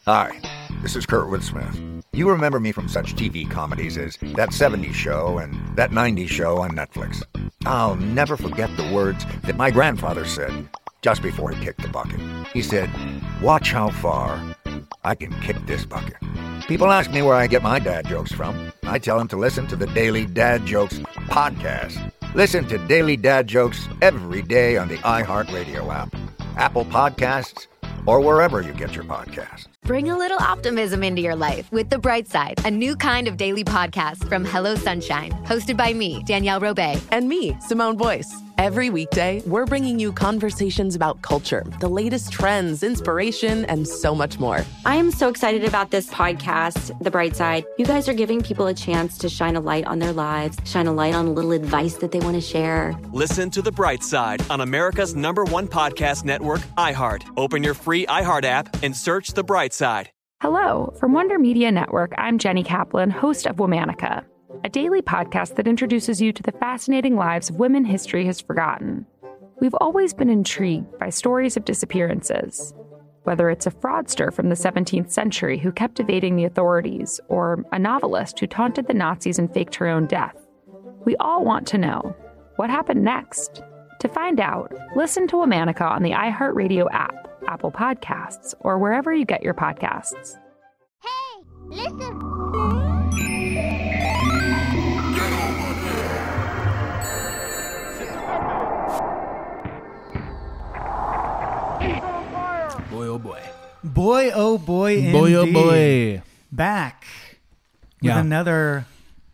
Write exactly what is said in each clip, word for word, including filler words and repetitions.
Hi, this is Kurtwood Smith. You remember me from such T V comedies as That seventies Show and That nineties Show on Netflix. I'll never forget the words that my grandfather said just before he kicked the bucket. He said, "Watch how far I can kick this bucket." People ask me where I get my dad jokes from. I tell them to listen to the Daily Dad Jokes podcast. Listen to Daily Dad Jokes every day on the iHeartRadio app, Apple Podcasts, or wherever you get your podcasts. Bring a little optimism into your life with The Bright Side, a new kind of daily podcast from Hello Sunshine, hosted by me, Danielle Robay. And me, Simone Boyce. Every weekday, we're bringing you conversations about culture, the latest trends, inspiration, and so much more. I am so excited about this podcast, The Bright Side. You guys are giving people a chance to shine a light on their lives, shine a light on a little advice that they want to share. Listen to The Bright Side on America's number one podcast network, iHeart. Open your free iHeart app and search The Bright Side. Hello. From Wonder Media Network, I'm Jenny Kaplan, host of Womanica, a daily podcast that introduces you to the fascinating lives of women history has forgotten. We've always been intrigued by stories of disappearances, whether it's a fraudster from the seventeenth century who kept evading the authorities, or a novelist who taunted the Nazis and faked her own death. We all want to know, what happened next? To find out, listen to Womanica on the iHeartRadio app, Apple Podcasts, or wherever you get your podcasts. Hey, listen! Boy, oh boy. Boy, oh boy, Boy, indeed. oh boy. Back with Yeah. another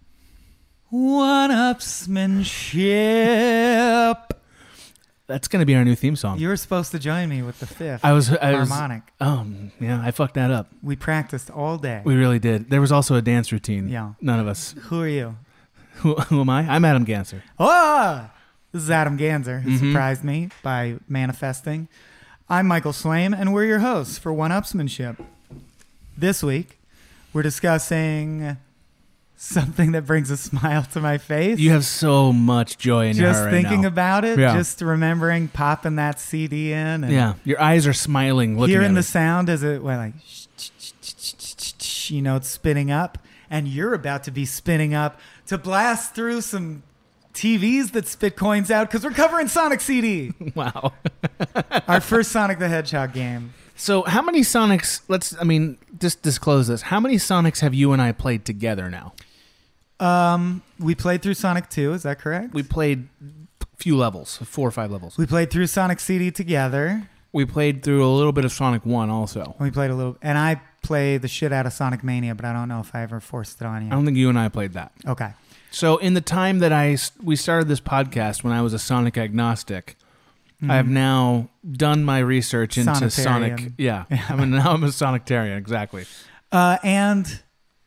one-upsmanship. That's going to be our new theme song. You were supposed to join me with the fifth I was, I was, harmonic. um, yeah, I fucked that up. We practiced all day. We really did. There was also a dance routine. Yeah. None of us. Who are you? Who, who am I? I'm Adam Ganser. Oh, this is Adam Ganser, who Mhm. surprised me by manifesting. I'm Michael Slame, and we're your hosts for One-Upsmanship. This week, we're discussing something that brings a smile to my face. You have so much joy in your Just heart right thinking now. about it, Yeah. just remembering popping that C D in. And Yeah, your eyes are smiling looking hearing at the it. sound as it went like, sh- sh- sh- sh- sh- sh- you know, it's spinning up, and you're about to be spinning up to blast through some T Vs that spit coins out because we're covering Sonic C D. Wow. Our first Sonic the Hedgehog game. So how many Sonics, let's, I mean, just disclose this. How many Sonics have you and I played together now? Um, we played through Sonic two, is that correct? We played a few levels, four or five levels. We played through Sonic C D together. We played through a little bit of Sonic one also. We played a little, and I played the shit out of Sonic Mania, but I don't know if I ever forced it on you. I don't think you and I played that. Okay. So in the time that I we started this podcast when I was a Sonic agnostic, I have now done my research into Sonitarian. Sonic. Yeah, I mean now I'm a Sonictarian, exactly. Uh, and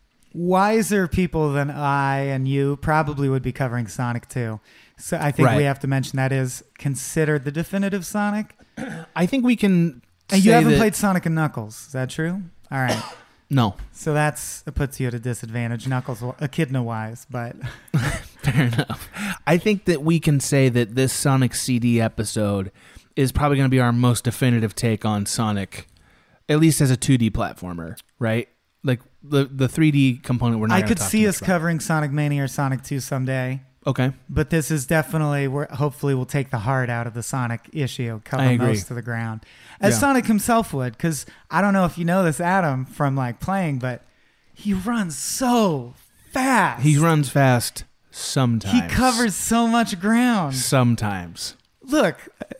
wiser people than I and you probably would be covering Sonic two. So I think Right. we have to mention that is considered the definitive Sonic. I think we can. And you say haven't that- played Sonic and Knuckles. Is that true? All right. No. So that's that puts you at a disadvantage, Knuckles echidna-wise, but Fair enough. I think that we can say that this Sonic C D episode is probably going to be our most definitive take on Sonic, at least as a two D platformer, right? Like the the three D component we're not I gonna could talk see too us much about. covering Sonic Mania or Sonic two someday. Okay. But this is definitely where hopefully we'll take the heart out of the Sonic issue, cover I agree. most of the ground, as Yeah. Sonic himself would. Because I don't know if you know this, Adam, from like playing, but he runs so fast. He runs fast sometimes. He covers so much ground. Sometimes. Look,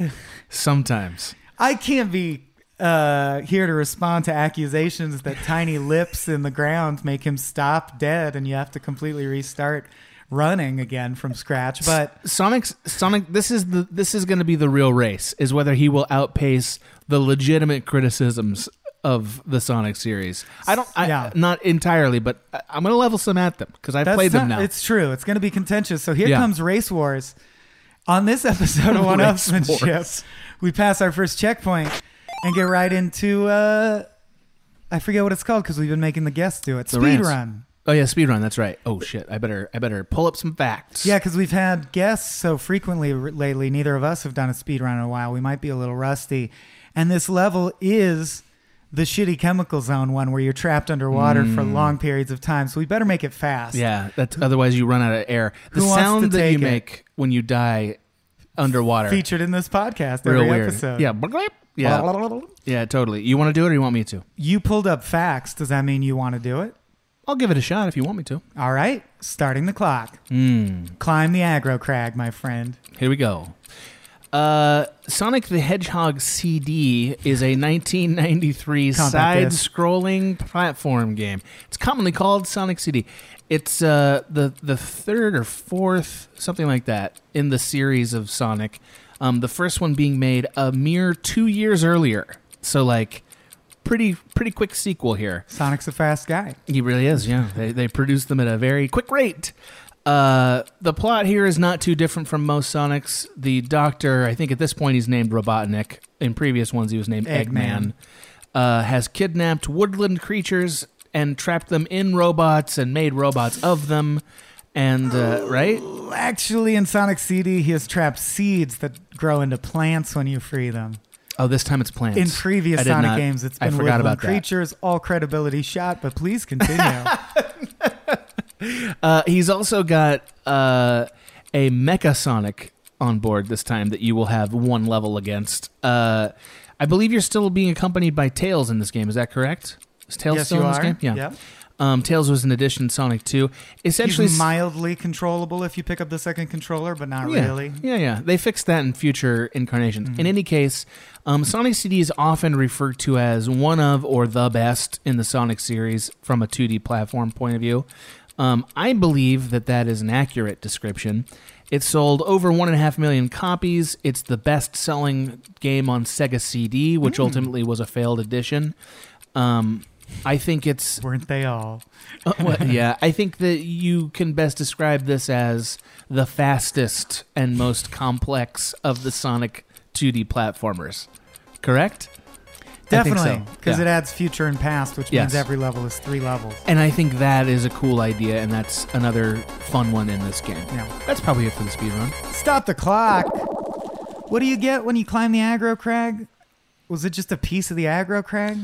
Sometimes. I can't be uh, here to respond to accusations that tiny lips in the ground make him stop dead, and you have to completely restart running again from scratch. But Sonic's Sonic this is the this is going to be the real race, is whether he will outpace the legitimate criticisms of the Sonic series. I don't I, Yeah. not entirely, but I, I'm going to level some at them because I've That's played them not- now. It's true. It's going to be contentious. So here Yeah. comes Race Wars. On this episode of One Race Upsmanship, Wars. we pass our first checkpoint and get right into, uh, I forget what it's called because we've been making the guests do it. The Speed rants. run. Oh yeah, speedrun, that's right. Oh shit, I better I better pull up some facts. Yeah, because we've had guests so frequently r- lately. Neither of us have done a speed run in a while. We might be a little rusty. And this level is the shitty chemical zone one where you're trapped underwater Mm. for long periods of time. So we better make it fast. Yeah, that's otherwise you run out of air. The Who wants to sound that take you it? make when you die underwater. Featured in this podcast Real every weird. episode. Yeah. Yeah. Yeah, totally. You want to do it or you want me to? You pulled up facts. Does that mean you want to do it? I'll give it a shot if you want me to. All right. Starting the clock. Mm. Climb the aggro crag, my friend. Here we go. Uh, Sonic the Hedgehog C D is a nineteen ninety-three Compact disc. side-scrolling platform game. It's commonly called Sonic C D. It's uh, the the third or fourth, something like that, in the series of Sonic. Um, the first one being made a mere two years earlier. So, like, pretty pretty quick sequel here. Sonic's a fast guy. He really is, yeah. They they produce them at a very quick rate. Uh, the plot here is not too different from most Sonics. The Doctor, I think at this point he's named Robotnik. In previous ones he was named Eggman. Eggman. Uh, has kidnapped woodland creatures and trapped them in robots and made robots of them. And, uh, right? Actually, in Sonic C D, he has trapped seeds that grow into plants when you free them. Oh, this time it's plants. In previous I did Sonic not- games, it's I been forgot woodland about that. creatures. All credibility shot, but please continue. Uh, he's also got uh, a Mecha Sonic on board this time that you will have one level against. Uh, I believe you're still being accompanied by Tails in this game. Is that correct? Is Tails Yes, still you in this are. game? Yeah. Yep. Um, Tails was an addition to Sonic two. Essentially, He's mildly controllable if you pick up the second controller, but not yeah, really. Yeah, yeah. They fixed that in future incarnations. Mm-hmm. In any case, um, Sonic C D is often referred to as one of or the best in the Sonic series from a two D platform point of view. Um, I believe that that is an accurate description. It sold over one and a half million copies. It's the best-selling game on Sega C D, which Mm. ultimately was a failed edition. Um, I think it's Weren't they all? uh, well, yeah, I think that you can best describe this as the fastest and most complex of the Sonic two D platformers. Correct? I think so. Definitely, because Yeah. it adds future and past, which Yes. means every level is three levels. And I think that is a cool idea, and that's another fun one in this game. Yeah. That's probably it for the speed run. Stop the clock. What do you get when you climb the aggro crag? Was it just a piece of the aggro crag?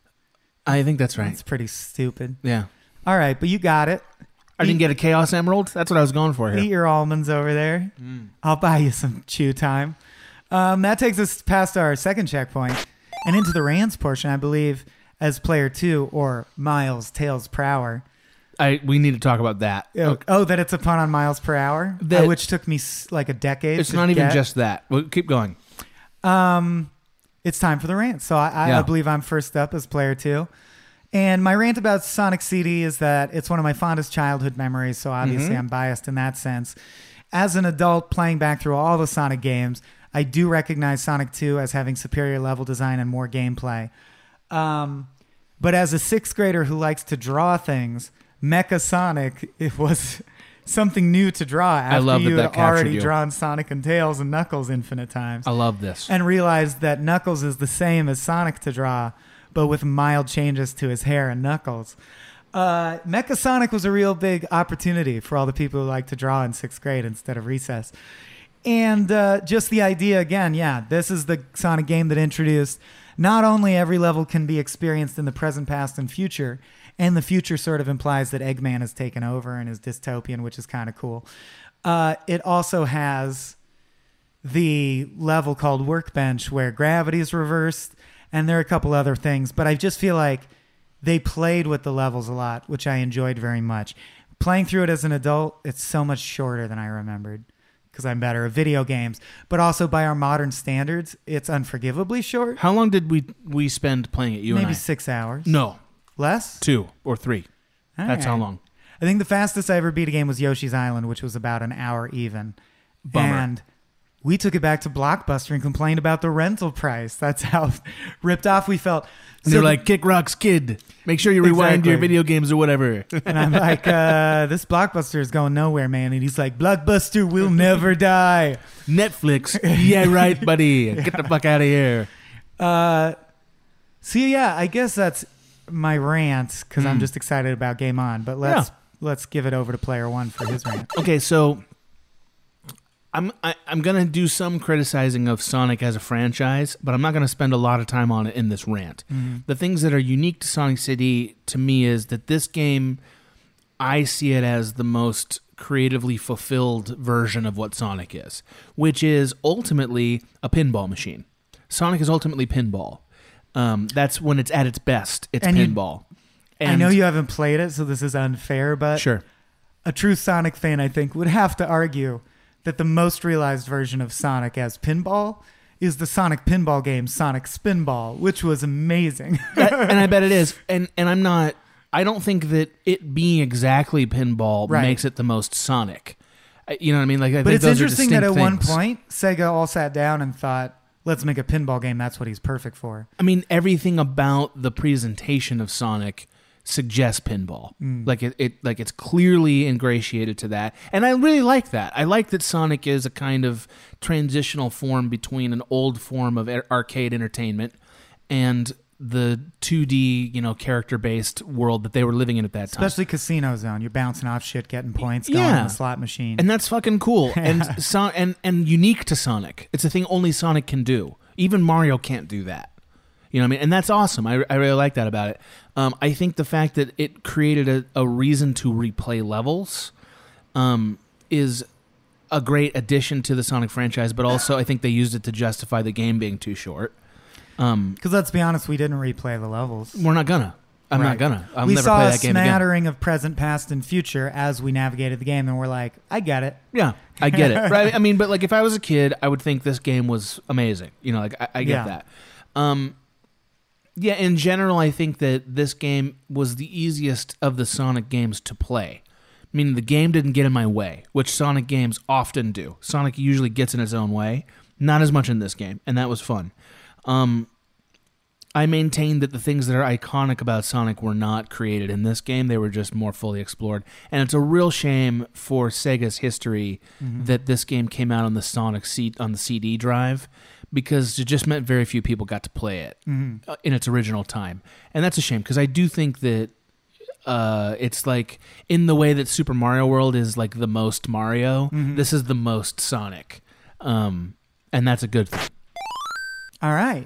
I think that's right. That's pretty stupid. Yeah. All right, but you got it. I didn't get a Chaos Emerald. That's what I was going for Eat here. your almonds over there. I'll buy you some chew time. Um, that takes us past our second checkpoint and into the rants portion, I believe, as player two, or Miles Tails per hour. I we need to talk about that. Oh, oh, that it's a pun on miles per hour, That- uh, which took me s- like a decade. It's to not even get. just that. Well, keep going. Um, it's time for the rant. So I, I, Yeah. I believe I'm first up as player two. And my rant about Sonic C D is that it's one of my fondest childhood memories. So obviously Mm-hmm. I'm biased in that sense. As an adult playing back through all the Sonic games, I do recognize Sonic two as having superior level design and more gameplay. Um, but as a sixth grader who likes to draw things, Mecha Sonic, it was something new to draw after love that you that had captured already you. drawn Sonic and Tails and Knuckles infinite times. I love this. And realized that Knuckles is the same as Sonic to draw, but with mild changes to his hair and Knuckles. Uh, Mecha Sonic was a real big opportunity for all the people who like to draw in sixth grade instead of recess. And uh, just the idea, again, yeah, this is the Sonic game that introduced not only every level can be experienced in the present, past, and future, and the future sort of implies that Eggman has taken over and is dystopian, which is kind of cool. Uh, it also has the level called Workbench where gravity is reversed, and there are a couple other things, but I just feel like they played with the levels a lot, which I enjoyed very much. Playing through it as an adult, it's so much shorter than I remembered because I'm better at video games, but also by our modern standards, it's unforgivably short. How long did we we spend playing it? You Maybe and I? six hours. No, Less? two or three. All That's how right. long. I think the fastest I ever beat a game was Yoshi's Island, which was about an hour even. Bummer. And we took it back to Blockbuster and complained about the rental price. That's how ripped off we felt. And So- they're like, Kick Rocks Kid. Make sure you rewind Exactly. your video games or whatever. and I'm like, uh, this Blockbuster is going nowhere, man. And he's like, Blockbuster will never die. Netflix. Yeah, right, buddy. Get the fuck out of here. Uh, so yeah, I guess that's my rant because I'm Mm. just excited about Game On. But let's let's give it over to player one for his rant. Okay, so I'm I, I'm gonna do some criticizing of Sonic as a franchise, but I'm not gonna spend a lot of time on it in this rant. Mm-hmm. The things that are unique to Sonic C D to me is that this game, I see it as the most creatively fulfilled version of what Sonic is, which is ultimately a pinball machine. Sonic is ultimately pinball. Um, that's when it's at its best. It's And you- pinball. I know you haven't played it, so this is unfair, but Sure. a true Sonic fan, I think, would have to argue that the most realized version of Sonic as pinball is the Sonic pinball game, Sonic Spinball, which was amazing. That- and I bet it is. And and I'm not. I don't think that it being exactly pinball Right. makes it the most Sonic. I- You know what I mean? Like, I But think it's those are interesting that at distinct one things. point, Sega all sat down and thought, let's make a pinball game. That's what he's perfect for. I mean, everything about the presentation of Sonic suggests pinball. Mm. Like it, it, like it's clearly ingratiated to that, and I really like that. I like that Sonic is a kind of transitional form between an old form of ar- arcade entertainment and the two D, you know, character-based world that they were living in at that time. Especially Casino Zone. You're bouncing off shit, getting points, going Yeah. in the slot machine. And that's fucking cool. And so, and and unique to Sonic. It's a thing only Sonic can do. Even Mario can't do that. You know what I mean? And that's awesome. I, I really like that about it. Um, I think the fact that it created a, a reason to replay levels um, is a great addition to the Sonic franchise, but also I think they used it to justify the game being too short. Um, Because let's be honest, we didn't replay the levels. we're not gonna. I'm Right. not gonna. I'll we never saw play a that game again. smattering of present, past, and future as we navigated the game, and we're like, I get it. Yeah, I get it. Right? I mean, but like if I was a kid, I would think this game was amazing. You know, like I, I get Yeah. that. Um, yeah, in general, I think that this game was the easiest of the Sonic games to play. Meaning the game didn't get in my way, which Sonic games often do. Sonic usually gets in its own way. Not as much in this game, and that was fun. Um, I maintain that the things that are iconic about Sonic were not created in this game. They were just more fully explored. And it's a real shame for Sega's history Mhm. that this game came out on the Sonic C- on the C D drive, because it just meant very few people got to play it Mhm. uh, in its original time. And that's a shame, because I do think that uh, it's like in the way that Super Mario World is like the most Mario, Mhm. this is the most Sonic. Um, and that's a good thing. All right.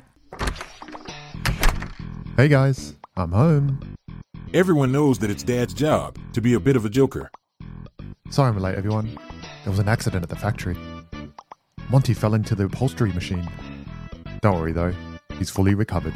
Hey guys, I'm home. Everyone knows that it's Dad's job to be a bit of a joker. Sorry I'm late, everyone. There was an accident at the factory. Monty fell into the upholstery machine. Don't worry though, he's fully recovered.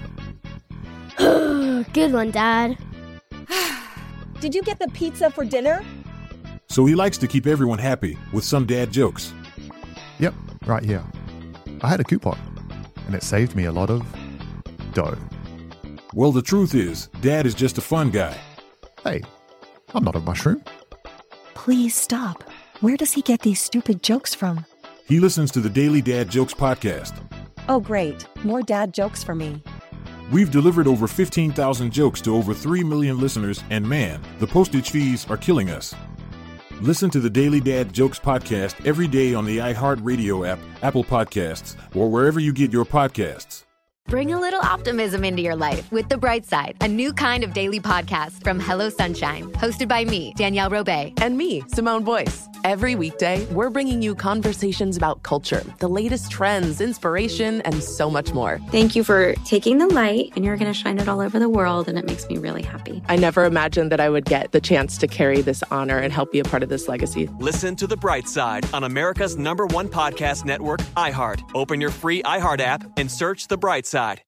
Good one, Dad. Did you get the pizza for dinner? So he likes to keep everyone happy with some dad jokes. Yep, right here. I had a coupon, and it saved me a lot of dough. Well, the truth is, Dad is just a fun guy. Hey, I'm not a mushroom. Please stop. Where does he get these stupid jokes from? He listens to the Daily Dad Jokes podcast. Oh, great. More dad jokes for me. We've delivered over fifteen thousand jokes to over three million listeners, and man, the postage fees are killing us. Listen to the Daily Dad Jokes podcast every day on the iHeartRadio app, Apple Podcasts, or wherever you get your podcasts. Bring a little optimism into your life with The Bright Side, a new kind of daily podcast from Hello Sunshine, hosted by me, Danielle Robay. And me, Simone Boyce. Every weekday, we're bringing you conversations about culture, the latest trends, inspiration, and so much more. Thank you for taking the light, and you're going to shine it all over the world, and it makes me really happy. I never imagined that I would get the chance to carry this honor and help be a part of this legacy. Listen to The Bright Side on America's number one podcast network, iHeart. Open your free iHeart app and search The Bright Side.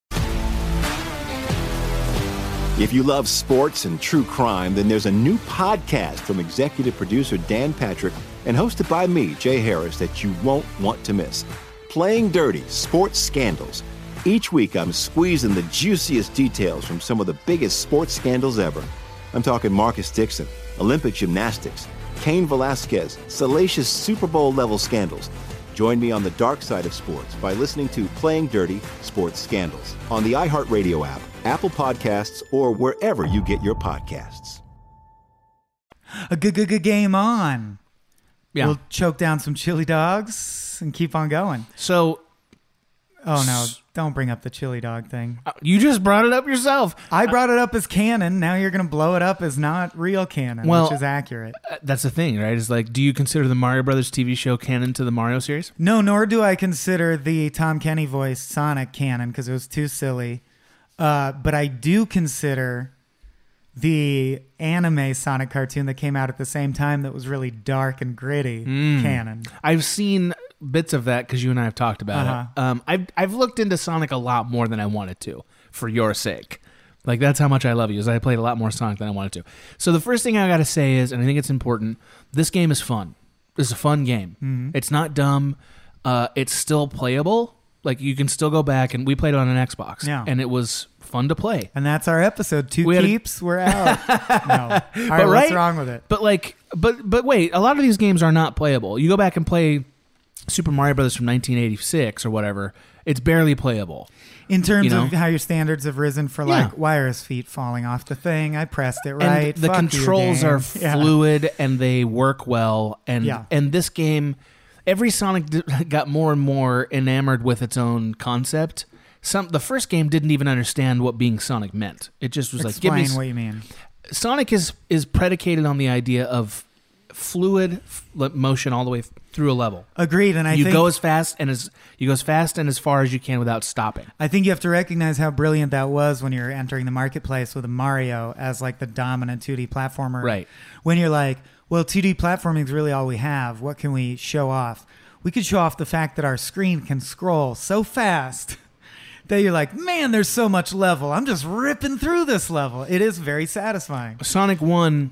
If you love sports and true crime, then there's a new podcast from executive producer Dan Patrick and hosted by me, Jay Harris, that you won't want to miss. Playing Dirty: Sports Scandals. Each week, I'm squeezing the juiciest details from some of the biggest sports scandals ever. I'm talking Marcus Dixon, Olympic gymnastics, Cain Velasquez, salacious Super Bowl-level scandals. Join me on the dark side of sports by listening to Playing Dirty: Sports Scandals on the iHeartRadio app, Apple Podcasts, or wherever you get your podcasts. A good, good, good game on. Yeah. We'll choke down some chili dogs and keep on going. So, Oh, no. Don't bring up the chili dog thing. Uh, you just brought it up yourself. I brought it up as canon. Now you're going to blow it up as not real canon, well, which is accurate. Uh, that's the thing, right? Is like, do you consider the Mario Brothers T V show canon to the Mario series? No, nor do I consider the Tom Kenny voiced Sonic canon because it was too silly. Uh, but I do consider the anime Sonic cartoon that came out at the same time that was really dark and gritty mm. canon. I've seen bits of that because you and I have talked about uh-huh. it. Um, I've I've looked into Sonic a lot more than I wanted to, for your sake. Like, that's how much I love you, is I played a lot more Sonic than I wanted to. So the first thing I got to say is, and I think it's important, this game is fun. This is a fun game. Mm-hmm. It's not dumb. Uh, it's still playable. Like, you can still go back, and we played it on an Xbox. Yeah. And it was fun to play. And that's our episode. Two we keeps, a... we're out. No. All right, but right? what's wrong with it? But like, but but wait, a lot of these games are not playable. You go back and play Super Mario Brothers from nineteen eighty-six or whatever, it's barely playable. In terms you know? of how your standards have risen for Yeah. like, why are his feet falling off the thing? I pressed it right. And the Fuck controls you, are game. Yeah. fluid and they work well. And Yeah. and this game, every Sonic d- got more and more enamored with its own concept. Some the first game didn't even understand what being Sonic meant. It just was Explain like, give me what you mean. Sonic is is predicated on the idea of fluid f- motion all the way f- through a level. Agreed, and I you think go as fast and as you go as fast and as far as you can without stopping. I think you have to recognize how brilliant that was when you're entering the marketplace with a Mario as like the dominant two D platformer. Right. When you're like, well, two D platforming is really all we have. What can we show off? We could show off the fact that our screen can scroll so fast that you're like, man, there's so much level. I'm just ripping through this level. It is very satisfying. Sonic one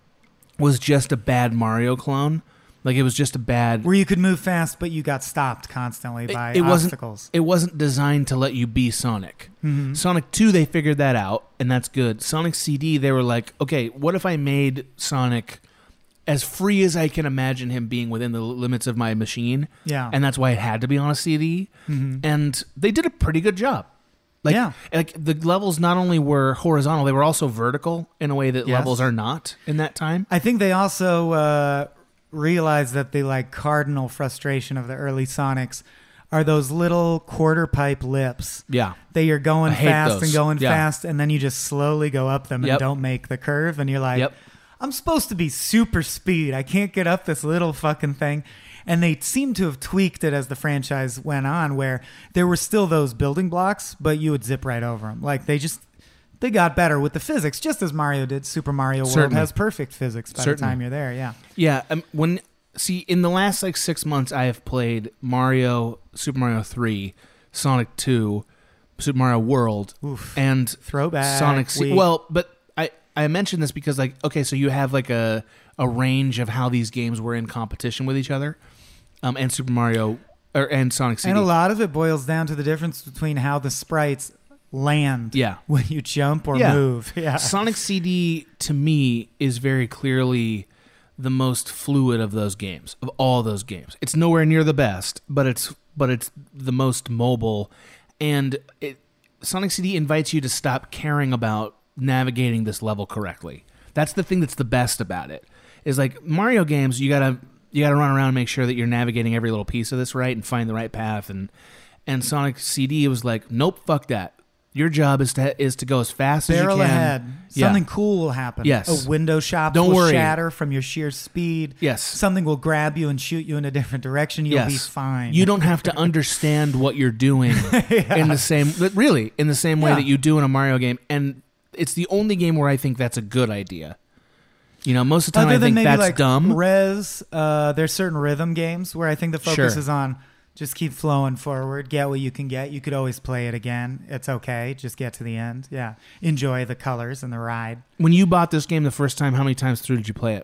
was just a bad Mario clone. Like, it was just a bad... Where you could move fast, but you got stopped constantly by it, it obstacles. Wasn't, it wasn't designed to let you be Sonic. Mm-hmm. Sonic two, they figured that out, and that's good. Sonic C D, they were like, okay, what if I made Sonic as free as I can imagine him being within the limits of my machine? Yeah. And that's why it had to be on a C D. Mm-hmm. And they did a pretty good job. Like, yeah. like the levels not only were horizontal, they were also vertical in a way that Yes. levels are not in that time. I think they also uh, realized that the like cardinal frustration of the early Sonics are those little quarter pipe lips. Yeah. That you're going I hate fast those. and going Yeah. fast, and then you just slowly go up them and Yep. don't make the curve, and you're like, Yep. I'm supposed to be super speed. I can't get up this little fucking thing. And they seem to have tweaked it as the franchise went on, where there were still those building blocks, but you would zip right over them. Like, they just, they got better with the physics, just as Mario did. Super Mario World Certainly. has perfect physics by Certainly. the time you're there, yeah. Yeah, um, when see in the last like six months, I have played Mario, Super Mario three, Sonic two, Super Mario World, Oof. and Throwback Sonic. C- week. well, but I I mentioned this because like okay, so you have like a a range of how these games were in competition with each other, um, and Super Mario or and Sonic C D. And a lot of it boils down to the difference between how the sprites land Yeah. when you jump or Yeah. move. Yeah. Sonic C D to me is very clearly the most fluid of those games, of all those games. It's nowhere near the best, but it's but it's the most mobile, and it, Sonic C D invites you to stop caring about navigating this level correctly. That's the thing that's the best about it. Is like Mario games, you gotta you gotta run around and make sure that you're navigating every little piece of this right and find the right path. And and Sonic C D was like, nope, fuck that. Your job is to is to go as fast Barrel as you can. ahead. Yeah. Something cool will happen. Yes. A window shop Don't will worry. shatter from your sheer speed. Yes. Something will grab you and shoot you in a different direction. You'll Yes. be fine. You don't have to understand what you're doing in the same, really, in the same way Yeah. that you do in a Mario game. And it's the only game where I think that's a good idea. You know, most of the time Other I than think maybe that's like dumb. Res, uh, there's certain rhythm games where I think the focus Sure. is on just keep flowing forward, get what you can get. You could always play it again. It's okay. Just get to the end. Yeah. Enjoy the colors and the ride. When you bought this game the first time, how many times through did you play it?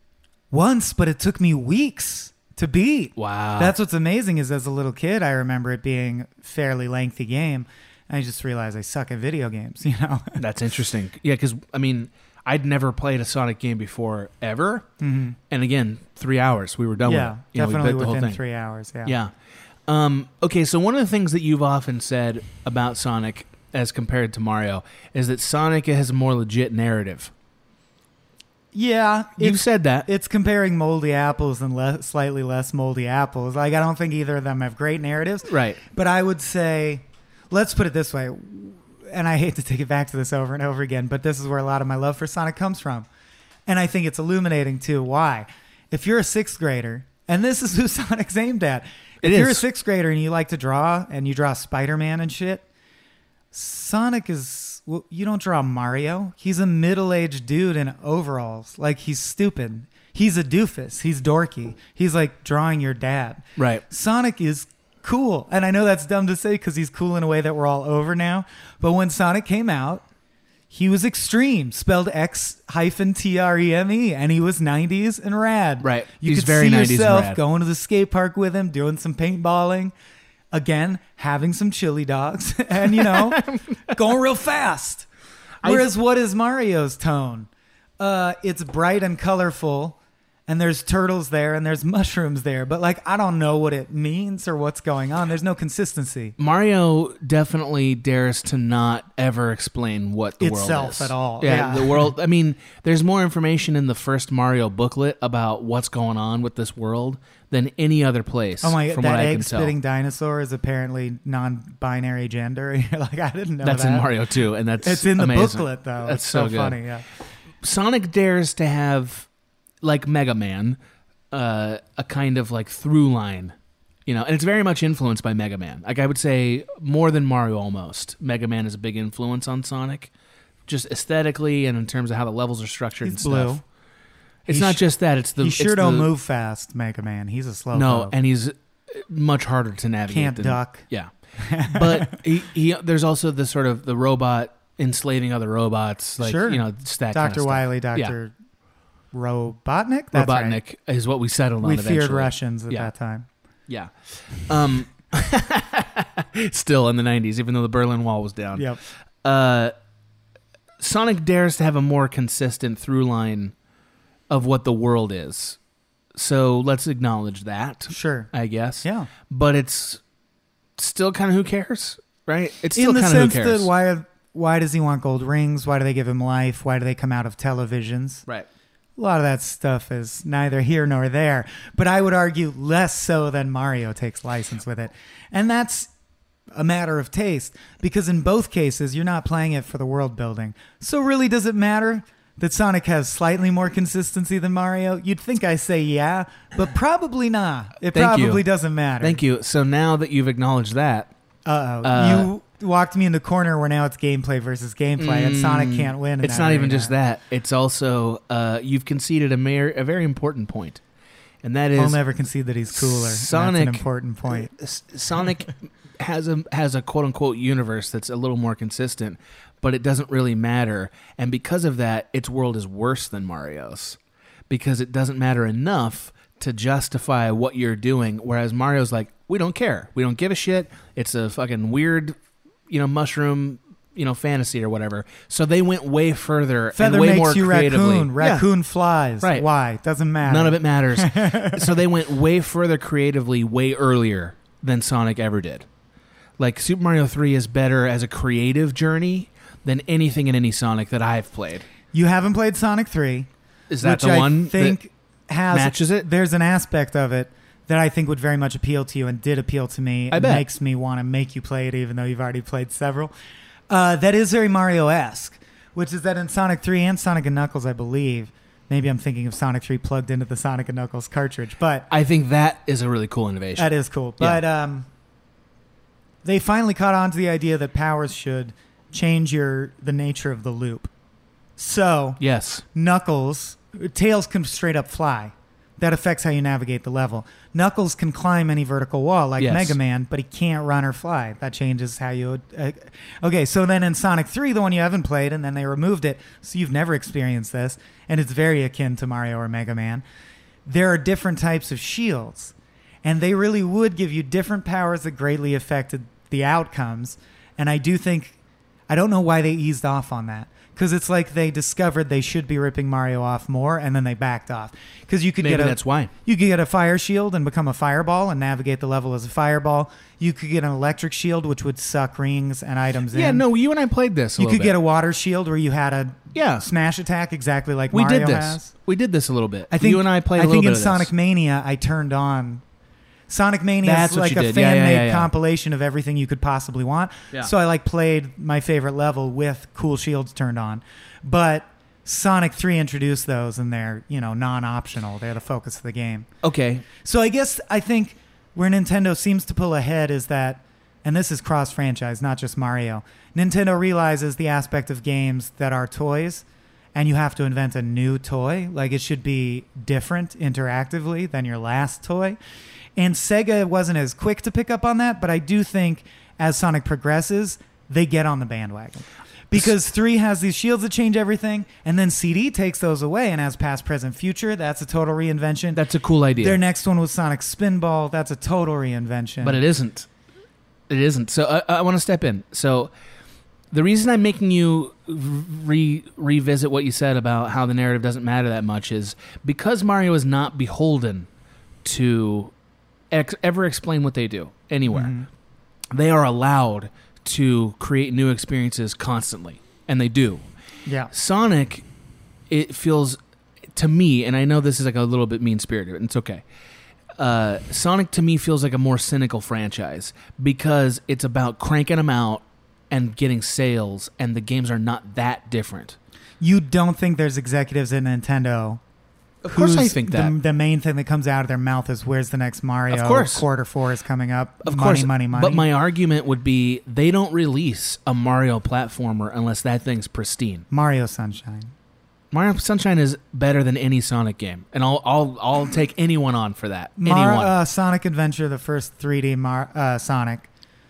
Once, but it took me weeks to beat. Wow. That's what's amazing is as a little kid, I remember it being a fairly lengthy game. And I just realized I suck at video games, you know? That's interesting. Yeah, because, I mean, I'd never played a Sonic game before, ever. Mm-hmm. And again, three hours, we were done Yeah, with it. You know, we definitely bit the whole within thing. three hours, yeah. Yeah. Um, okay, so one of the things that you've often said about Sonic as compared to Mario is that Sonic has a more legit narrative. Yeah. You've it's- said that. It's comparing moldy apples and le- slightly less moldy apples. Like, I don't think either of them have great narratives. Right. But I would say, let's put it this way, and I hate to take it back to this over and over again, but this is where a lot of my love for Sonic comes from. And I think it's illuminating, too. Why? If you're a sixth grader, and this is who Sonic's aimed at. If It you're is. a sixth grader and you like to draw, and you draw Spider-Man and shit, Sonic is... Well, you don't draw Mario. He's a middle-aged dude in overalls. Like, he's stupid. He's a doofus. He's dorky. He's like drawing your dad. Right. Sonic is cool. And I know that's dumb to say because he's cool in a way that we're all over now. But when Sonic came out, he was extreme, spelled X hyphen T R E M E, and he was nineties and rad. Right. You He's could very see nineties and yourself rad. going to the skate park with him, doing some paintballing. Again, having some chili dogs and, you know, going real fast. Whereas what is Mario's tone? Uh, it's bright and colorful, and there's turtles there, and there's mushrooms there. But, like, I don't know what it means or what's going on. There's no consistency. Mario definitely dares to not ever explain what the Itself world is. at all, Yeah, yeah. the world. I mean, there's more information in the first Mario booklet about what's going on with this world than any other place. Oh my! from That what I can egg-spitting tell. dinosaur is apparently non-binary gender. And you're like, I didn't know That's that. in Mario too, and that's it's in the amazing. booklet though. That's it's so, so good. funny. Yeah. Sonic dares to have, like Mega Man, uh, a kind of like through line, you know, and it's very much influenced by Mega Man. Like I would say more than Mario almost. Mega Man is a big influence on Sonic, just aesthetically and in terms of how the levels are structured He's and blue. stuff. It's He not sh- just that. It's the He it's sure don't the- move fast, Mega Man. He's a slow. No, poke. and he's much harder to navigate. Can't than, duck. Yeah, but he, he there's also the sort of the robot enslaving other robots, like sure. you know, it's that Doctor kind of Wily, stuff. Yeah. Doctor Robotnik. That's Robotnik right. is what we settled on. We eventually. feared Russians at Yeah. that time. Yeah. Um, still in the nineties, even though the Berlin Wall was down. Yep. Uh, Sonic dares to have a more consistent through line of what the world is. So let's acknowledge that. Sure. I guess. Yeah. But it's still kind of who cares, right? It's still In the kind of who sense cares. that why why does he want gold rings? Why do they give him life? Why do they come out of televisions? Right. A lot of that stuff is neither here nor there. But I would argue less so than Mario takes license with it. And that's a matter of taste. Because in both cases, you're not playing it for the world building. So really, does it matter that Sonic has slightly more consistency than Mario? You'd think I say yeah, but probably not. It Thank probably you. doesn't matter. Thank you. So now that you've acknowledged that, Uh-oh. Uh, you walked me in the corner where now it's gameplay versus gameplay, and Sonic can't win. in It's that not even arena. just that. It's also uh, you've conceded a, mer- a very important point, and that is I'll never concede that he's cooler. Sonic. That's an important point. S- Sonic has a has a quote unquote universe that's a little more consistent, but it doesn't really matter. And because of that, its world is worse than Mario's because it doesn't matter enough to justify what you're doing. Whereas Mario's like, we don't care, we don't give a shit. It's a fucking weird, you know, mushroom, you know, fantasy or whatever. So they went way further Feather and way makes more you creatively. raccoon. Raccoon Yeah. flies. Right. Why? Doesn't matter. None of it matters. So they went way further creatively, way earlier than Sonic ever did. Like Super Mario three is better as a creative journey than anything in any Sonic that I've played. You haven't played Sonic three. Is that which the I one think that has matches it? There's an aspect of it that I think would very much appeal to you and did appeal to me. I and bet. makes me want to make you play it even though you've already played several. Uh, that is very Mario-esque, which is that in Sonic three and Sonic and Knuckles, I believe, maybe I'm thinking of Sonic three plugged into the Sonic and Knuckles cartridge, but I think that is a really cool innovation. that is cool. Yeah. But um, they finally caught on to the idea that powers should change your the nature of the loop. So Yes. Knuckles, Tails can straight up fly. That affects how you navigate the level. Knuckles can climb any vertical wall like Yes. Mega Man, but he can't run or fly. That changes how you... Uh, okay, so then in Sonic three, the one you haven't played, and then they removed it, so you've never experienced this, and it's very akin to Mario or Mega Man. There are different types of shields, and they really would give you different powers that greatly affected the outcomes, and I do think... I don't know why they eased off on that. Because it's like they discovered they should be ripping Mario off more, and then they backed off. Because you could Maybe get a, that's why. You could get a fire shield and become a fireball and navigate the level as a fireball. You could get an electric shield, which would suck rings and items Yeah, in. no, you and I played this a You little could bit. get a water shield where you had a Yeah. smash attack exactly like We Mario did this. has. We did this a little bit. I think you and I played a I little think bit in of Sonic this. Mania, I turned on. Sonic Mania That's is what like you a did. Yeah, fan-made yeah, yeah, yeah. compilation of everything you could possibly want. Yeah. So I like played my favorite level with cool shields turned on. But Sonic three introduced those, and they're, you know, non-optional. They're the focus of the game. Okay. So I guess I think where Nintendo seems to pull ahead is that, and this is cross-franchise, not just Mario, Nintendo realizes the aspect of games that are toys, and you have to invent a new toy. Like, it should be different interactively than your last toy. And Sega wasn't as quick to pick up on that, but I do think as Sonic progresses, they get on the bandwagon. Because three has these shields that change everything, and then C D takes those away and has past, present, future. That's a total reinvention. That's a cool idea. Their next one was Sonic Spinball. That's a total reinvention. But it isn't. It isn't. So I, I want to step in. So the reason I'm making you re- revisit what you said about how the narrative doesn't matter that much is because Mario is not beholden to ex- ever explain what they do anywhere. Mm-hmm. They are allowed to create new experiences constantly, and they do. Yeah. Sonic, it feels to me, and I know this is like a little bit mean-spirited, and it's okay. Uh, Sonic to me feels like a more cynical franchise because it's about cranking them out and getting sales, and the games are not that different. You don't think there's executives at Nintendo? Of course I think that. The, the main thing that comes out of their mouth is, where's the next Mario? Of course. Quarter four is coming up. Of money, course. money, money. But my argument would be they don't release a Mario platformer unless that thing's pristine. Mario Sunshine. Mario Sunshine is better than any Sonic game, and I'll I'll I'll take anyone on for that. Mar- anyone. Uh, Sonic Adventure, the first three D Mar- uh, Sonic,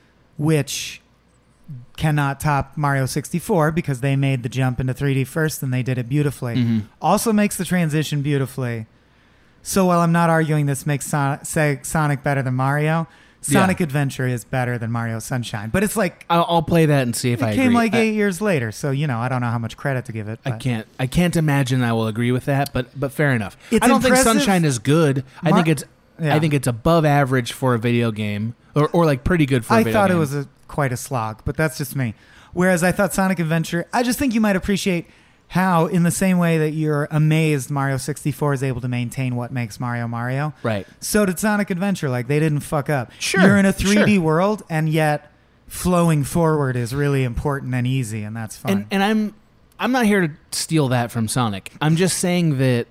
which cannot top Mario sixty-four because they made the jump into three D first and they did it beautifully. Mm-hmm. Also makes the transition beautifully. So while I'm not arguing this makes Sonic, say Sonic better than Mario, Sonic Yeah. Adventure is better than Mario Sunshine. But it's like I'll, I'll play that and see if it I came agree. like I, eight years later, so you know I don't know how much credit to give it. I but- can't I can't imagine I will agree with that, but but fair enough. It's I don't impressive. think Sunshine is good. I Mar- think it's Yeah. I think it's above average for a video game, or or like pretty good for a I video thought game. it was a, quite a slog, but that's just me. Whereas I thought Sonic Adventure, I just think you might appreciate how, in the same way that you're amazed Mario sixty-four is able to maintain what makes Mario Mario, right. so did Sonic Adventure. Like, they didn't fuck up. Sure, You're in a three D sure. world, and yet flowing forward is really important and easy, and that's fun. And and I'm I'm not here to steal that from Sonic. I'm just saying that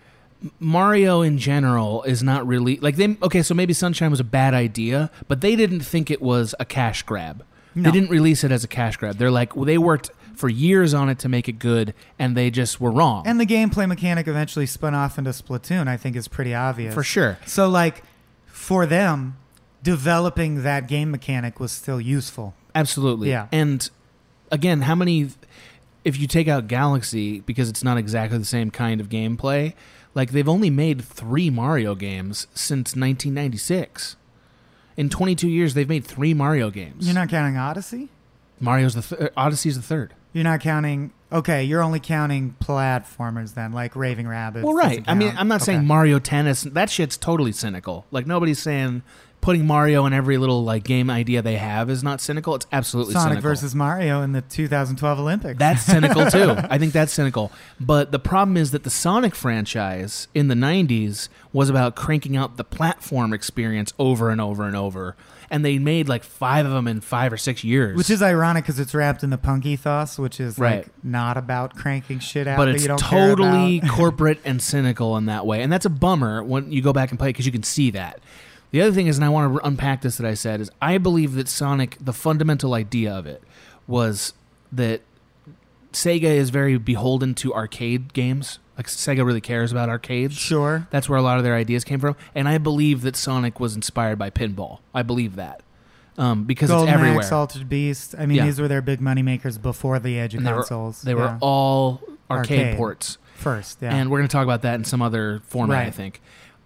Mario in general is not really like they okay, so maybe Sunshine was a bad idea, but they didn't think it was a cash grab. No. They didn't release it as a cash grab. They're like well, they worked for years on it to make it good, and they just were wrong. And the gameplay mechanic eventually spun off into Splatoon, I think is pretty obvious. For sure. So, like, for them, developing that game mechanic was still useful. Absolutely. Yeah. And again, how many if you take out Galaxy because it's not exactly the same kind of gameplay, like they've only made three Mario games since nineteen ninety-six. In twenty-two years, they've made three Mario games. You're not counting Odyssey? Mario's the th- Odyssey's the third. You're not counting... Okay, you're only counting platformers then, like Raving Rabbids. Well, right. doesn't I mean, count. I'm not Okay. saying Mario Tennis. That shit's totally cynical. Like nobody's saying putting Mario in every little like game idea they have is not cynical. It's absolutely Sonic cynical. versus Mario in the two thousand twelve Olympics. That's cynical too. I think that's cynical. But the problem is that the Sonic franchise in the nineties was about cranking out the platform experience over and over and over. And they made like five of them in five or six years. Which is ironic because it's wrapped in the punk ethos, which is Right. like not about cranking shit out but that it's you don't care totally about. corporate and cynical in that way. And that's a bummer when you go back and play it because you can see that. The other thing is, and I want to unpack this that I said, is I believe that Sonic, the fundamental idea of it was that Sega is very beholden to arcade games. Like Sega really cares about arcades. Sure. That's where a lot of their ideas came from. And I believe that Sonic was inspired by pinball. I believe that. Um, because Golden it's everywhere. Axe, Altered Beast. I mean, Yeah. these were their big money makers before the Edge of And they were, consoles. they Yeah. were all arcade, Arcade. ports. First, yeah. And we're going to talk about that in some other format, I Right. think.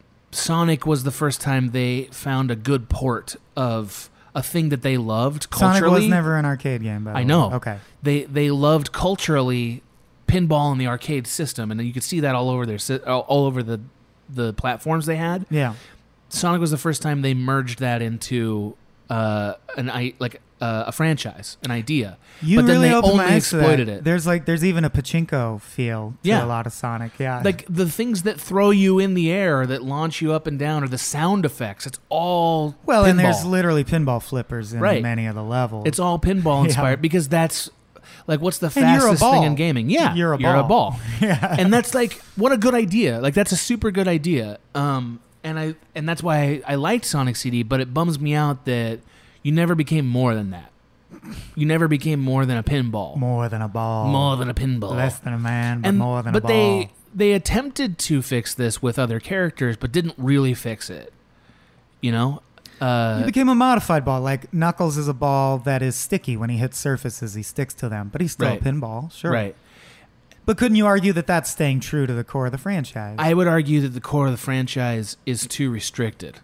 Sonic was the first time they found a good port of a thing that they loved culturally. Sonic was never an arcade game, by the I way. know. Okay. They they loved culturally pinball in the arcade system, and you could see that all over their si- all all over the the platforms they had. Yeah. Sonic was the first time they merged that into uh, an I like uh, a franchise, an idea. You but then really they opened my only eyes to that. exploited it. There's like there's even a pachinko feel to Yeah. a lot of Sonic. Yeah, Like the things that throw you in the air, that launch you up and down, or the sound effects. It's all well, pinball. and there's literally pinball flippers in Right. many of the levels. It's all pinball inspired Yeah. because that's like what's the And you're a fastest thing ball. in gaming? Yeah, You're a you're a ball. ball. Yeah. And that's like what a good idea. Like that's a super good idea. Um, and I and that's why I, I liked Sonic C D, but it bums me out that you never became more than that. You never became more than a pinball. More than a ball. More than a pinball. Less than a man, but and, more than but a ball. they they attempted to fix this with other characters, but didn't really fix it. You know, uh, You became a modified ball. Like Knuckles is a ball that is sticky when he hits surfaces. He sticks to them, but he's still Right. a pinball. Sure. Right. But couldn't you argue that that's staying true to the core of the franchise? I would argue that the core of the franchise is too restricted.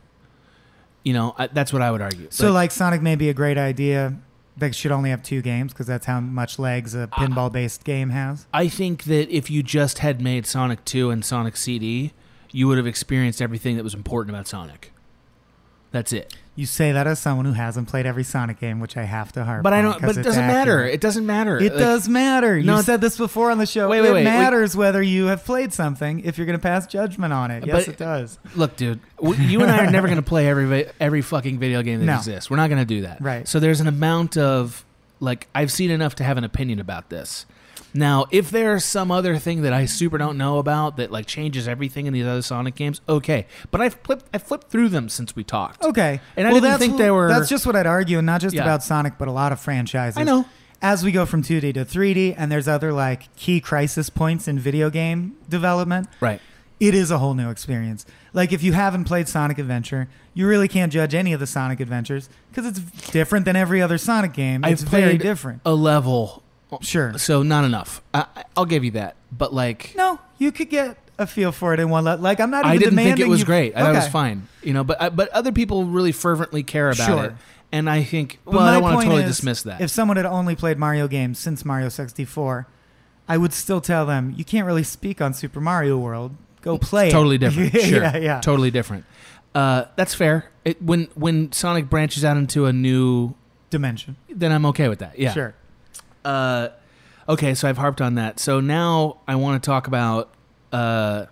You know, I, that's what I would argue. so, like, Sonic may be a great idea. They should only have two games because that's how much legs a pinball-based game has. I think that if you just had made Sonic two and Sonic C D, you would have experienced everything that was important about Sonic. That's it. You say that as someone who hasn't played every Sonic game, which I have to harp But I on don't. 'cause But it it's doesn't matter. accurate. It doesn't matter. It Like, does matter. No, You said this before on the show. Wait, wait, it wait, wait. matters whether you have played something if you're going to pass judgment on it. Yes, But- it does. Look, dude, w- you and I are never going to play every vi- every fucking video game that No. exists. We're not going to do that. Right. So there's an amount of like I've seen enough to have an opinion about this. Now, if there's some other thing that I super don't know about that like changes everything in these other Sonic games, okay. But I've flipped I flipped through them since we talked. Okay. And I Well, didn't that's think wh- they were. That's just what I'd argue, and not just Yeah. about Sonic, but a lot of franchises. I know. As we go from two D to three D, and there's other like key crisis points in video game development, right. it is a whole new experience. Like if you haven't played Sonic Adventure, you really can't judge any of the Sonic Adventures because it's different than every other Sonic game. It's I've very played different. a level. Sure. So not enough. I, I'll give you that. But like, No, you could get a feel for it in one. Le- like I'm not. Even I didn't think demanding it was you- great. I thought it was Okay. fine. You know, but I, but other people really fervently care about Sure. it, and I think But well, I my don't want to point totally is, dismiss that. If someone had only played Mario games since Mario sixty-four, I would still tell them you can't really speak on Super Mario World. Go play totally it. different. Sure. yeah, yeah. Totally different. Uh, that's fair. It, when when Sonic branches out into a new dimension, then I'm okay with that. Yeah. Sure. Uh, okay, so I've harped on that. So now I want to talk about. Uh,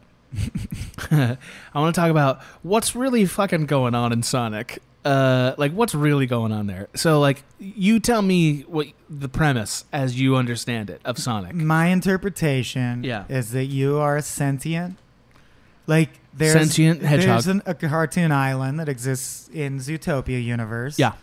I want to talk about what's really fucking going on in Sonic. Uh, like what's really going on there. So like, you tell me what the premise as you understand it of Sonic. My interpretation Yeah. is that you are a sentient, like there's Sentient hedgehog. There's an, a cartoon island that exists in Zootopia universe. Yeah.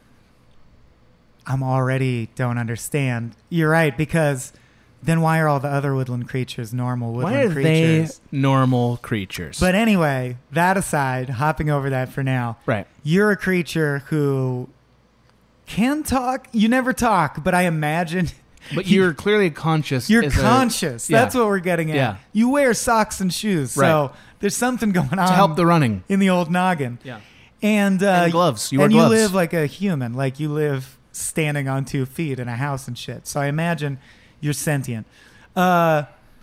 I'm already don't understand. You're right, because then why are all the other woodland creatures normal woodland Why are creatures? they normal creatures? But anyway, that aside, hopping over that for now. Right. You're a creature who can talk. You never talk, but I imagine. But you're clearly conscious. You're as a- conscious. Yeah. That's what we're getting at. Yeah. You wear socks and shoes, so Right. there's something going on To help the running. in the old noggin. Yeah. And, uh, And gloves. You wear and gloves. you live like a human, like you live standing on two feet in a house and shit. So I imagine you're sentient. Uh,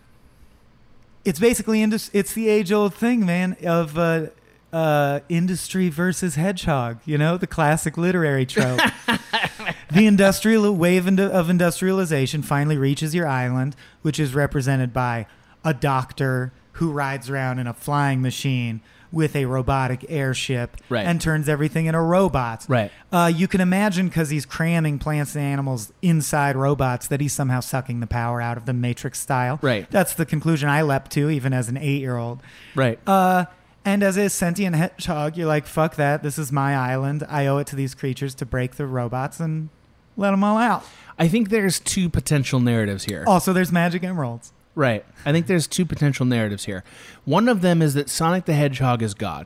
it's basically indus- it's the age old thing, man, of uh, uh, industry versus hedgehog. You know, the classic literary trope. The industrial wave into- of industrialization finally reaches your island, which is represented by a doctor who rides around in a flying machine with a robotic airship Right. and turns everything into robots. Right. Uh, you can imagine, because he's cramming plants and animals inside robots, that he's somehow sucking the power out of the Matrix style. Right. That's the conclusion I leapt to, even as an eight-year-old. Right. Uh, and as a sentient hedgehog, you're like, fuck that. This is my island. I owe it to these creatures to break the robots and let them all out. I think there's two potential narratives here. Also, there's magic emeralds. Right. I think there's two potential narratives here. One of them is that Sonic the Hedgehog is God.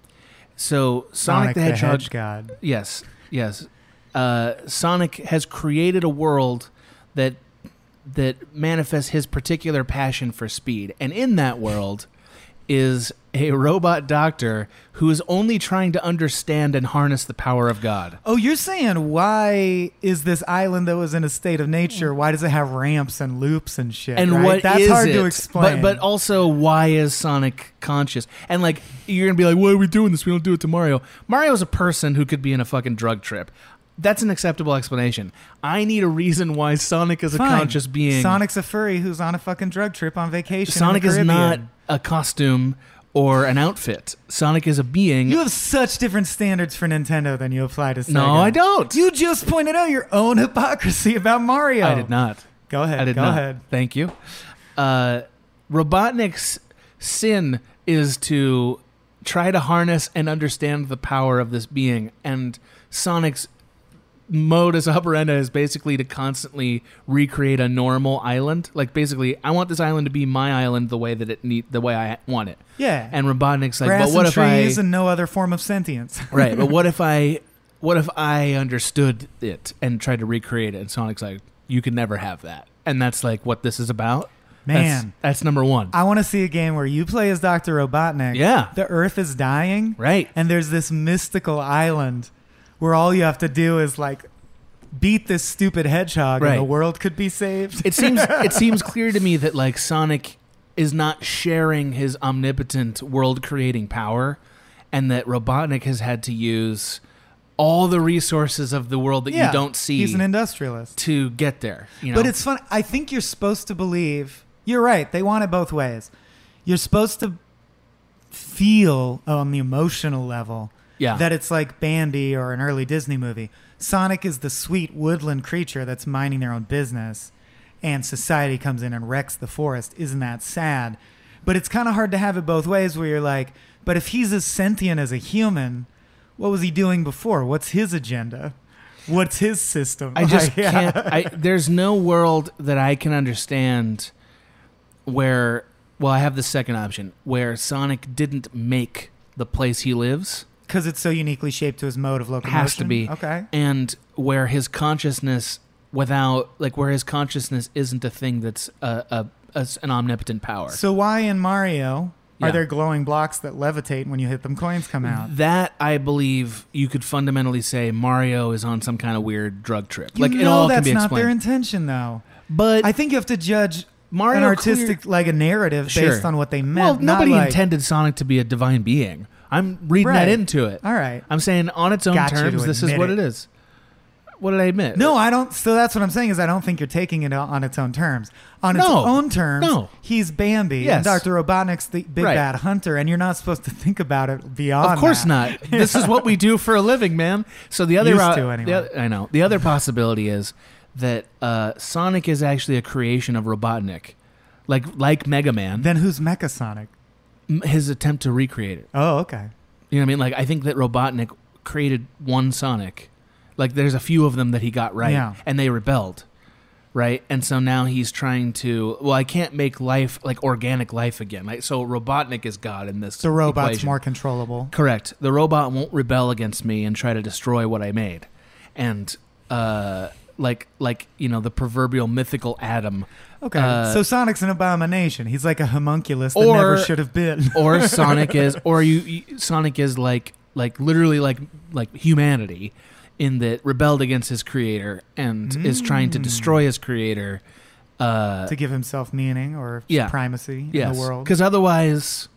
So Sonic, Sonic the the Hedgehog, Hedge God. Yes, yes. Uh, Sonic has created a world that that manifests his particular passion for speed, and in that world is a robot doctor who is only trying to understand and harness the power of God. Oh, you're saying why is this island that was in a state of nature? Why does it have ramps and loops and shit? And right? what That's is hard it? to explain. But but also, why is Sonic conscious? And like, you're gonna be like, why are we doing this? We don't do it to Mario. Mario's a person who could be in a fucking drug trip. That's an acceptable explanation. I need a reason why Sonic is Fine. a conscious being. Sonic's a furry who's on a fucking drug trip on vacation. Sonic in the is not Caribbean. a costume or an outfit. Sonic is a being. You have such different standards for Nintendo than you apply to Sega. No, I don't. You just pointed out your own hypocrisy about Mario. I did not. Go ahead. I did go not. ahead. Thank you. Uh, Robotnik's sin is to try to harness and understand the power of this being, and Sonic's modus operandi is basically to constantly recreate a normal island. Like basically, I want this island to be my island the way that it need, the way I want it. Yeah. And Robotnik's like, Grass but what and if I trees and no other form of sentience. right? But what if I, what if I understood it and tried to recreate it? And Sonic's like, you can never have that. And that's like what this is about. Man. That's, that's number one. I want to see a game where you play as Doctor Robotnik. Yeah. The Earth is dying. Right. And there's this mystical island where all you have to do is like beat this stupid hedgehog Right. and the world could be saved. It seems it seems clear to me that like Sonic is not sharing his omnipotent world creating power, and that Robotnik has had to use all the resources of the world that Yeah, you don't see. He's an industrialist to get there. You know? But it's fun. I think you're supposed to believe. You're right. They want it both ways. You're supposed to feel on the emotional level Yeah. that it's like Bambi or an early Disney movie. Sonic is the sweet woodland creature that's minding their own business, and society comes in and wrecks the forest. Isn't that sad? But it's kind of hard to have it both ways where you're like, but if he's as sentient as a human, what was he doing before? What's his agenda? What's his system? I just Yeah. can't. I, there's no world that I can understand where. Well, I have the second option where Sonic didn't make the place he lives. Because it's so uniquely shaped to his mode of locomotion? Has to be. Okay. And where his consciousness, without like, where his consciousness isn't a thing that's a, a, a an omnipotent power. So why in Mario are Yeah. there glowing blocks that levitate and when you hit them, coins come out? That I believe you could fundamentally say Mario is on some kind of weird drug trip. You like know it all that's can be not explained. their intention, though. But I think you have to judge Mario an artistic, clear- like a narrative Sure. based on what they meant. Well, not nobody like, intended Sonic to be a divine being. I'm reading Right. that into it. All right. I'm saying on its own Got you to terms, this is admit what it. it is. What did I admit? No, I don't. So that's what I'm saying is I don't think you're taking it on its own terms. On its No. own terms, No. he's Bambi Yes. and Doctor Robotnik's the big Right. bad hunter, and you're not supposed to think about it beyond Of course that. not. This is what we do for a living, man. So the other, Used uh, to, the anyway. oth- I know. The other possibility is that uh, Sonic is actually a creation of Robotnik, like like Mega Man. Then who's Mecha Sonic? M- His attempt to recreate it. Oh, okay. You know what I mean? Like I think that Robotnik created one Sonic. Like there's a few of them that he got right, Yeah. and they rebelled, right? And so now he's trying to. Well, I can't make life like organic life again. Like so, Robotnik is God in this. The robot's equation. more controllable. Correct. The robot won't rebel against me and try to destroy what I made, and uh, like like you know the proverbial mythical Adam. Okay, uh, so Sonic's an abomination. He's like a homunculus that Or- never should have been. or Sonic is, or you, you Sonic is like like literally like like humanity, in that rebelled against his creator and is trying to destroy his creator. Uh, to give himself meaning or yeah. primacy yes. in the world. Because otherwise,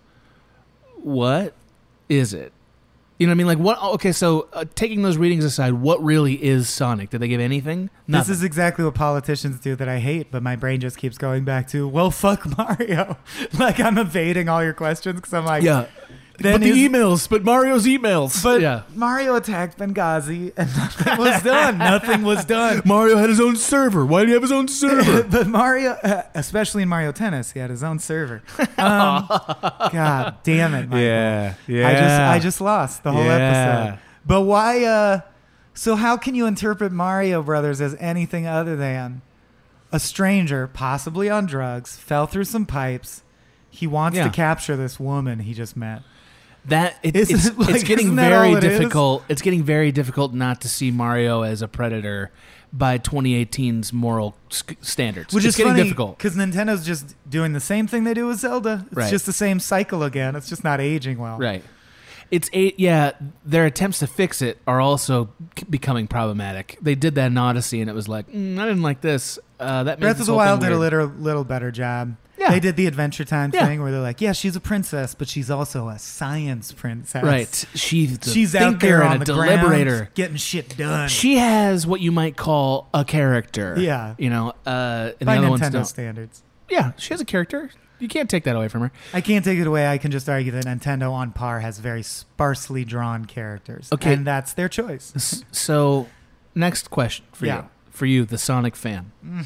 what is it? You know what I mean? Like what? Okay, so uh, taking those readings aside, what really is Sonic? Did they give anything? This Nothing. is exactly what politicians do that I hate, but my brain just keeps going back to, well, fuck Mario. Like I'm evading all your questions because I'm like, yeah. Then But the is- emails, but Mario's emails. But yeah. Mario attacked Benghazi and nothing was done. Nothing was done. Mario had his own server. Why did he have his own server? But Mario, uh, especially in Mario Tennis, he had his own server. Um, God damn it, Michael. Yeah, I just, I just lost the whole Yeah. episode. But why? Uh, so how can you interpret Mario Brothers as anything other than a stranger, possibly on drugs, fell through some pipes? He wants Yeah. to capture this woman he just met. That it, Isn't it's, it like- it's getting isn't that very all it is? difficult. It's getting very difficult not to see Mario as a predator by twenty eighteen's moral sc- standards. Which it's is getting funny difficult. because Nintendo's just doing the same thing they do with Zelda. It's Right. just the same cycle again. It's just not aging well. Right. It's eight. Yeah, their attempts to fix it are also c- becoming problematic. They did that in Odyssey, and it was like, mm, I didn't like this. Uh, that Breath makes of this the whole Wild thing did a weird. little, little better job. Yeah. They did the Adventure Time Yeah. thing where they're like, yeah, she's a princess, but she's also a science princess. Right. She's a she's out thinker there and on a the deliberator. ground getting shit done. She has what you might call a character. Yeah. You know, uh, and By the other ones Nintendo don't. standards. Yeah, she has a character. You can't take that away from her. I can't take it away. I can just argue that Nintendo on par has very sparsely drawn characters. Okay. And that's their choice. S- So, next question for Yeah. you. For you, the Sonic fan. Mm.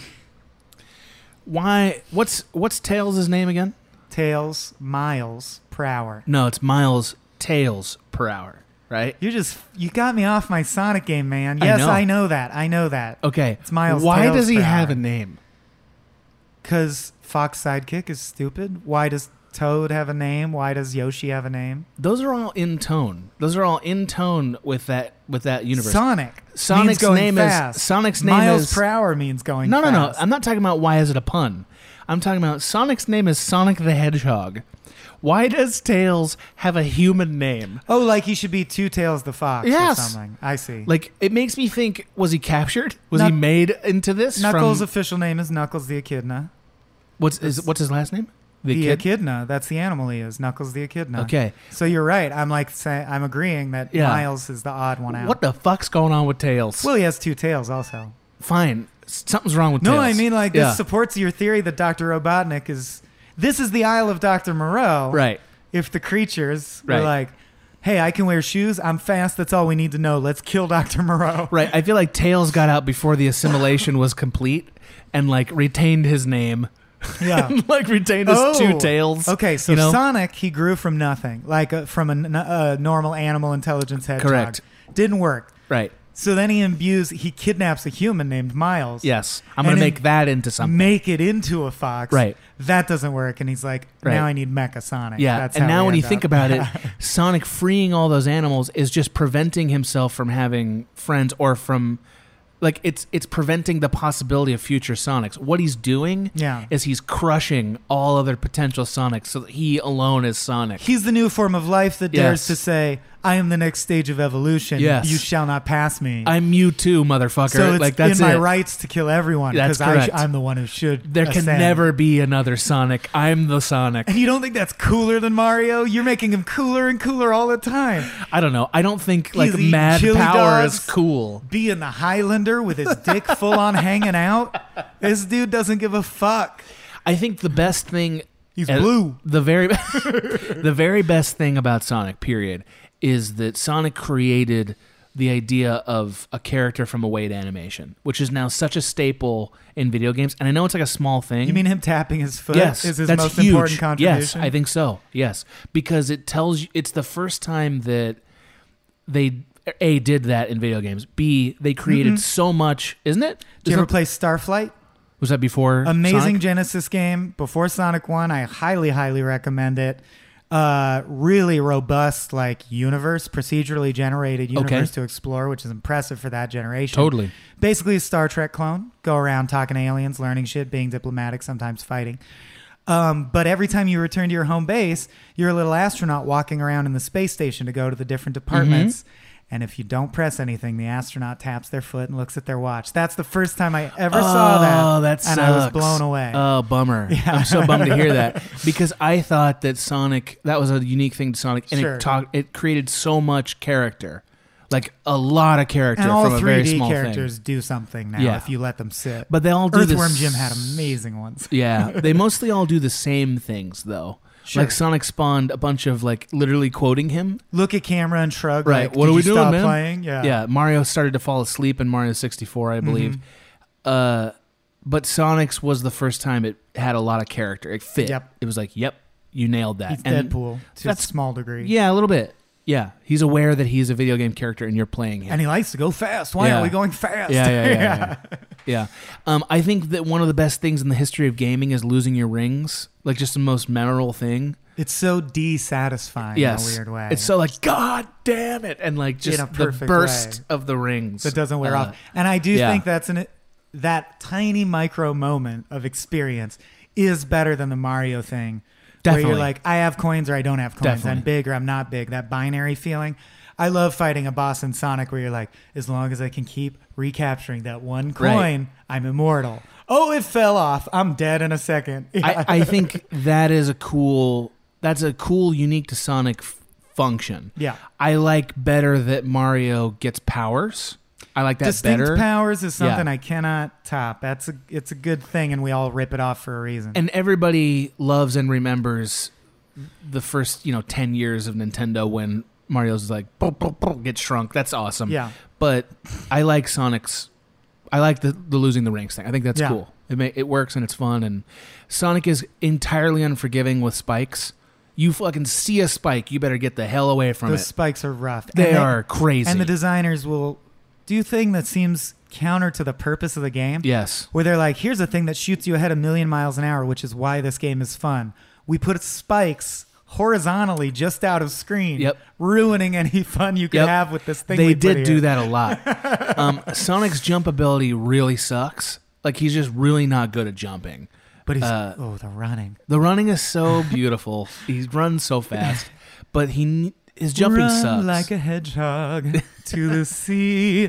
Why? What's what's Tails' name again? Tails miles per hour. No, it's Miles Tails per hour, right? You just you got me off my Sonic game, man. I Yes, know. I know that. I know that. Okay. It's Miles. Why Tails does he per have hour. a name? Because Fox Sidekick is stupid. Why does Toad have a name? Why does Yoshi have a name? Those are all in tone. Those are all in tone with that with that universe. Sonic. Sonic's means going name fast. is Sonic's name Miles is per hour means going No, no, no. fast. I'm not talking about why is it a pun. I'm talking about Sonic's name is Sonic the Hedgehog. Why does Tails have a human name? Oh, like he should be Two Tails the Fox Yes. or something. I see. Like, it makes me think, was he captured? Was Knuck- he made into this? Knuckles' from, official name is Knuckles the Echidna. what's his, what's his last name? The, kid? Echidna. That's the animal he is. Knuckles the Echidna. Okay. So you're right. I'm like say, I'm agreeing that Yeah. Miles is the odd one out. What the fuck's going on with Tails? Well, he has two tails also. Fine. Something's wrong with No, Tails. I mean like Yeah. this supports your theory that Doctor Robotnik is. This is the Isle of Doctor Moreau. Right. If the creatures Right. were like, hey, I can wear shoes. I'm fast. That's all we need to know. Let's kill Doctor Moreau. Right. I feel like Tails got out before the assimilation was complete and, like, retained his name. Yeah. And, like, retained his Oh. two tails. Okay, so you know? Sonic, he grew from nothing, like a, from a, n- a normal animal intelligence hedgehog. Correct. Didn't work. Right. So then he imbues, he kidnaps a human named Miles. Yes. I'm going to And make that into something. Make it into a fox. Right. That doesn't work. And he's like, Right. now I need Mecha Sonic. Yeah, That's and how now we when you end think up. about it, Sonic freeing all those animals is just preventing himself from having friends or from, like, it's it's preventing the possibility of future Sonics. What he's doing Yeah. is he's crushing all other potential Sonics so that he alone is Sonic. He's the new form of life that dares Yes. to say, I am the next stage of evolution. Yes. You shall not pass me. I'm Mewtwo, motherfucker. so it's like that's in my it. rights to kill everyone That's because correct. I'm the one who should. There can ascend. never be another Sonic. I'm the Sonic. And you don't think that's cooler than Mario? You're making him cooler and cooler all the time. I don't know. I don't think like He's eating mad chili power dogs, is cool. Being the Highlander with his dick full on hanging out. This dude doesn't give a fuck. I think the best thing He's uh, blue. The very the very best thing about Sonic, period, is that Sonic created the idea of a character from a weight animation, which is now such a staple in video games. And I know it's like a small thing. You mean him tapping his foot Yes, is his that's most huge. important contribution? Yes, I think so. Yes, because it tells you it's the first time that they A did that in video games. B they created Mhm. so much, isn't it? Did you Isn't ever that- play Starflight? Was that before Amazing Sonic? Genesis game before Sonic one. I highly, highly recommend it. Uh, really robust, like universe, procedurally generated universe Okay. to explore, which is impressive for that generation. Totally. Basically, a Star Trek clone. Go around talking to aliens, learning shit, being diplomatic, sometimes fighting. Um, but every time you return to your home base, you're a little astronaut walking around in the space station to go to the different departments. Mm-hmm. And if you don't press anything, the astronaut taps their foot and looks at their watch. That's the first time I ever saw that. Oh, that and I was sucks. blown away. Oh, bummer. Yeah. I'm so bummed to hear that because I thought that Sonic, that was a unique thing to Sonic, and Sure. it talked, it created so much character, like a lot of character And all from a very three D small characters thing. do something now Yeah. if you let them sit. But they all do Earthworm this- Jim had amazing ones. Yeah, they mostly all do the same things though. Sure. Like Sonic spawned a bunch of like literally quoting him. Look at camera and shrug. Right. Like, what "Did are we you doing, stop man? Playing? Yeah. Yeah. Mario started to fall asleep in Mario sixty-four, I believe. Mhm. Uh, but Sonic's was the first time it had a lot of character. It fit. Yep. It was like, yep, you nailed that. He's And Deadpool to a small degree. Yeah, a little bit. Yeah, he's aware that he's a video game character and you're playing him. And he likes to go fast. Why Yeah. aren't we going fast? Yeah, yeah, yeah. yeah, yeah. Yeah. Um, I think that one of the best things in the history of gaming is losing your rings. Like just the most memorable thing. It's so desatisfying Yes. in a weird way. It's so like, God damn it. And like just In a the perfect burst way. of the rings. that doesn't wear Uh, off. And I do yeah. think that's an that tiny micro moment of experience is better than the Mario thing. Where Definitely. you're like, I have coins or I don't have coins. Definitely. I'm big or I'm not big. That binary feeling. I love fighting a boss in Sonic where you're like, as long as I can keep recapturing that one coin, Right. I'm immortal. Oh, it fell off. I'm dead in a second. Yeah. I, I think that is a cool. That's a cool, unique to Sonic f- function. Yeah. I like better that Mario gets powers. I like that Distinct better. powers is something Yeah. I cannot top. That's a it's a good thing, and we all rip it off for a reason. And everybody loves and remembers the first, you know, ten years of Nintendo when Mario's like gets shrunk. That's awesome. Yeah. But I like Sonic's. I like the, the losing the rings thing. I think that's Yeah. cool. It may, it works and it's fun. And Sonic is entirely unforgiving with spikes. You fucking see a spike, you better get the hell away from the it. spikes are rough. They, And are crazy. And the designers will do a thing that seems counter to the purpose of the game. Yes. Where they're like, here's a thing that shoots you ahead a million miles an hour, which is why this game is fun. We put spikes horizontally just out of screen, Yep. ruining any fun you can Yep. have with this thing. They we put did here. do that a lot. um, Sonic's jump ability really sucks. Like, he's just really not good at jumping. But he's, Uh, oh, the running. The running is so beautiful. He runs so fast, but he his jumping Run sucks. like a hedgehog to the sea.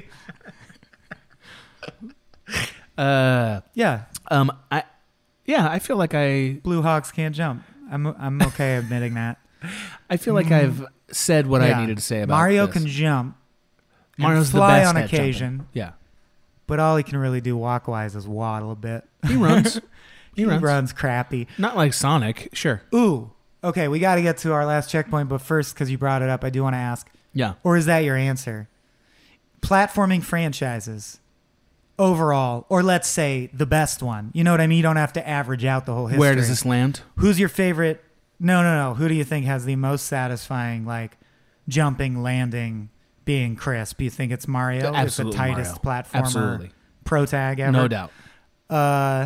Uh, yeah. Um. I. Yeah. I feel like I. Blue Hawks can't jump. I'm I'm okay admitting that. I feel like I've said what Yeah. I needed to say about Mario this. can jump. and Mario's the fly best on at occasion. jumping. Yeah. But all he can really do walk wise is waddle a bit. He runs. he He runs. runs crappy. Not like Sonic. Sure. Ooh. Okay, we got to get to our last checkpoint, but first, because you brought it up, I do want to ask. Yeah. Or is that your answer? Platforming franchises overall, or let's say the best one. You know what I mean? You don't have to average out the whole history. Where does this land? Who's your favorite? No, no, no. Who do you think has the most satisfying, like, jumping, landing, being crisp? You think it's Mario? Absolutely It's the tightest Mario. platformer Absolutely. pro tag ever? No doubt. Uh,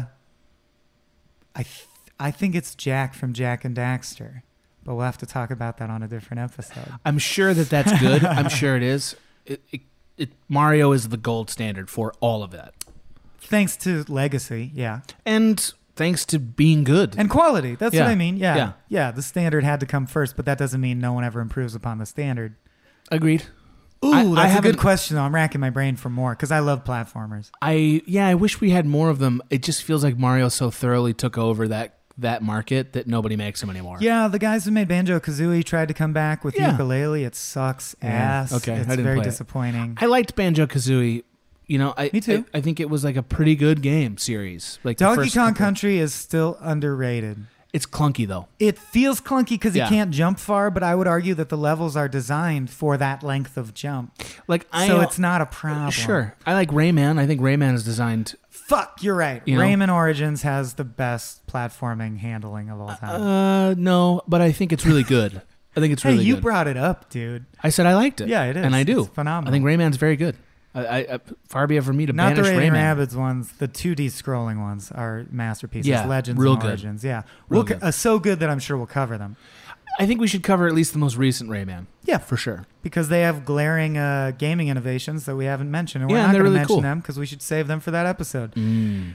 I th- I think it's Jack from Jack and Daxter, but we'll have to talk about that on a different episode. I'm sure that that's good. I'm sure it is. It, it, it, Mario is the gold standard for all of that. Thanks to legacy, yeah. And thanks to being good. And quality. That's Yeah. what I mean. Yeah. Yeah. Yeah. The standard had to come first, but that doesn't mean no one ever improves upon the standard. Agreed. Ooh, I- I that's a haven't- good question, though. I'm racking my brain for more because I love platformers. I yeah, I wish we had more of them. It just feels like Mario so thoroughly took over that that market that nobody makes them anymore. Yeah, the guys who made Banjo-Kazooie tried to come back with Yeah. ukulele. It sucks Yeah. ass. Okay, I It's didn't very play it. disappointing. I liked Banjo-Kazooie. You know, I Me too. I, I think it was like a pretty good game series. Like the Donkey first Kong couple- Country is still underrated. It's clunky though. It feels clunky because Yeah. you can't jump far, but I would argue that the levels are designed for that length of jump. Like I so it's not a problem. Sure. I like Rayman. I think Rayman is designed. Fuck, you're right. You know? Rayman Origins has the best platforming handling of all time. Uh, no, but I think it's really good. I think it's hey, really you good. brought it up, dude. I said I liked it. Yeah, it is. and I do. It's phenomenal. I think Rayman's very good. I, I, I far be it from me to Not the banish Raven Rayman. Rabbids ones, the two D scrolling ones are masterpieces. Yeah, Legends real and good. Origins. Yeah. Real We'll co- good. uh, so good that I'm sure we'll cover them. I think we should cover at least the most recent Rayman. Yeah. for sure. Because they have glaring uh, gaming innovations that we haven't mentioned. And we're Yeah, not and they're going to really mention cool. them because we should save them for that episode. Mm.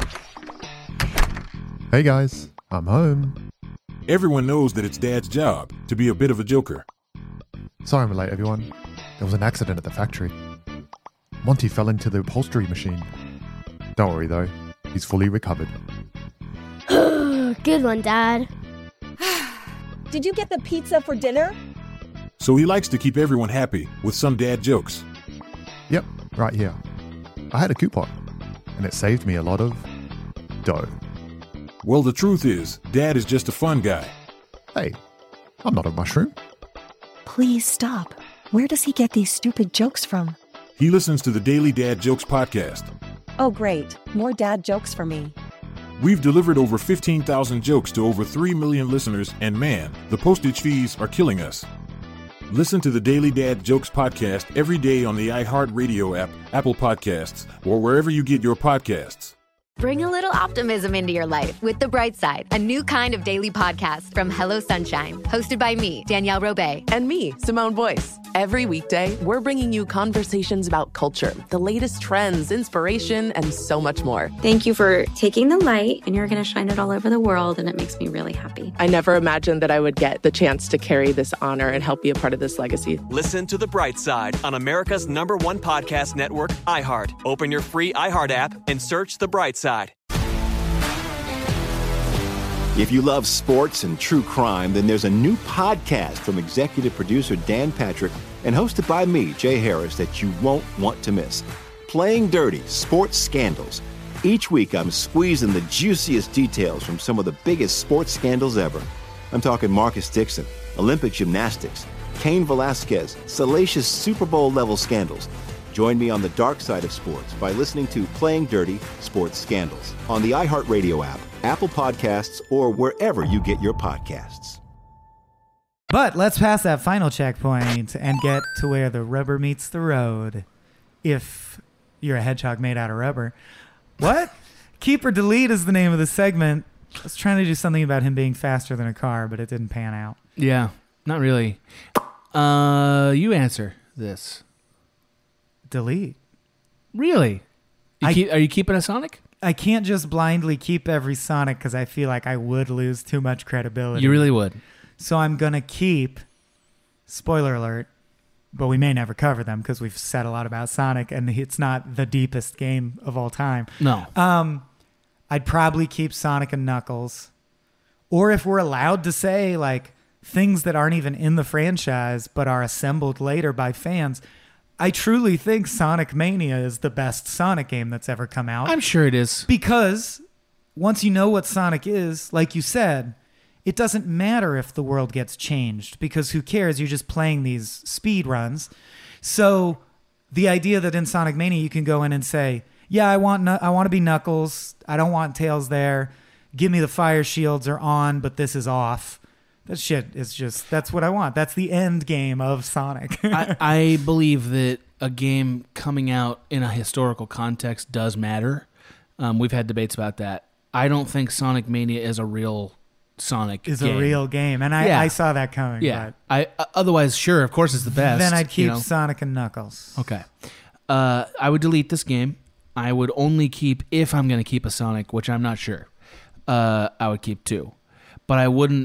Hey guys, I'm home. Everyone knows that it's Dad's job to be a bit of a joker. Sorry I'm late, everyone. There was an accident at the factory. Monty fell into the upholstery machine. Don't worry though, he's fully recovered. Good one, Dad. Did you get the pizza for dinner? So he likes to keep everyone happy with some dad jokes. Yep, right here. I had a coupon, and it saved me a lot of dough. Well, the truth is, Dad is just a fun guy. Hey, I'm not a mushroom. Please stop. Where does he get these stupid jokes from? He listens to the Daily Dad Jokes podcast. Oh, great. More dad jokes for me. We've delivered over fifteen thousand jokes to over three million listeners, and man, the postage fees are killing us. Listen to the Daily Dad Jokes podcast every day on the iHeartRadio app, Apple Podcasts, or wherever you get your podcasts. Bring a little optimism into your life with The Bright Side, a new kind of daily podcast from Hello Sunshine, hosted by me, Danielle Robay. And me, Simone Boyce. Every weekday, we're bringing you conversations about culture, the latest trends, inspiration, and so much more. Thank you for taking the light, and you're going to shine it all over the world, and it makes me really happy. I never imagined that I would get the chance to carry this honor and help be a part of this legacy. Listen to The Bright Side on America's number one podcast network, iHeart. Open your free iHeart app and search The Bright Side. If you love sports and true crime, then there's a new podcast from executive producer Dan Patrick and hosted by me, Jay Harris, that you won't want to miss. Playing Dirty: Sports Scandals. Each week, I'm squeezing the juiciest details from some of the biggest sports scandals ever. I'm talking Marcus Dixon, Olympic gymnastics, Cain Velasquez, salacious Super Bowl-level scandals. Join me on the dark side of sports by listening to Playing Dirty: Sports Scandals on the iHeartRadio app, Apple Podcasts, or wherever you get your podcasts. But let's pass that final checkpoint and get to where the rubber meets the road. If you're a hedgehog made out of rubber. What? Keep or delete is the name of the segment. I was trying to do something about him being faster than a car, but it didn't pan out. Yeah, not really. Uh, you answer this. Delete. Really? You I, keep, are you keeping a Sonic? I can't just blindly keep every Sonic because I feel like I would lose too much credibility. You really would. So I'm going to keep, spoiler alert, but we may never cover them because we've said a lot about Sonic and it's not the deepest game of all time. No. Um, I'd probably keep Sonic and Knuckles. Or if we're allowed to say like things that aren't even in the franchise but are assembled later by fans, I truly think Sonic Mania is the best Sonic game that's ever come out. I'm sure it is. Because once you know what Sonic is, like you said, it doesn't matter if the world gets changed because who cares? You're just playing these speed runs. So the idea that in Sonic Mania you can go in and say, yeah, I want I want to be Knuckles. I don't want Tails there. Give me the fire shields are on, but this is off. That shit is just, that's what I want. That's the end game of Sonic. I, I believe that a game coming out in a historical context does matter. Um, we've had debates about that. I don't think Sonic Mania is a real Sonic is game. a real game. And I, yeah. I saw that coming. Yeah. But I uh, Otherwise, sure, of course it's the best. Then I'd keep you know? Sonic and Knuckles. Okay. Uh, I would delete this game. I would only keep, if I'm going to keep a Sonic, which I'm not sure, uh, I would keep two. But I wouldn't.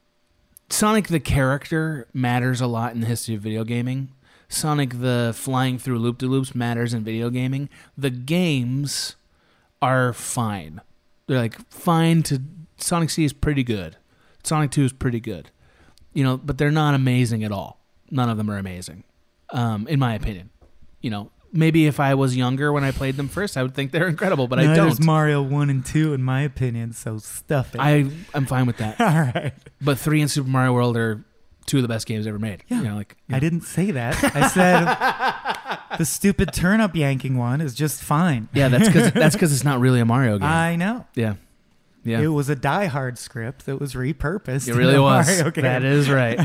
Sonic the character matters a lot in the history of video gaming. Sonic the flying through loop-de-loops matters in video gaming. The games are fine. They're like fine to... Sonic C is pretty good. Sonic two is pretty good. You know, but they're not amazing at all. None of them are amazing, um, in my opinion. You know, maybe if I was younger when I played them first, I would think they're incredible, but no, I don't. There's Mario one and two, in my opinion, so stuff it. I, I'm fine with that. All right. But three and Super Mario World are two of the best games ever made. Yeah. You know, like, you I know. didn't say that. I said the stupid turnip yanking one is just fine. Yeah, that's because that's because it's not really a Mario game. I know. Yeah. Yeah. It was a Die Hard script that was repurposed. It really was. Mario game. That is right.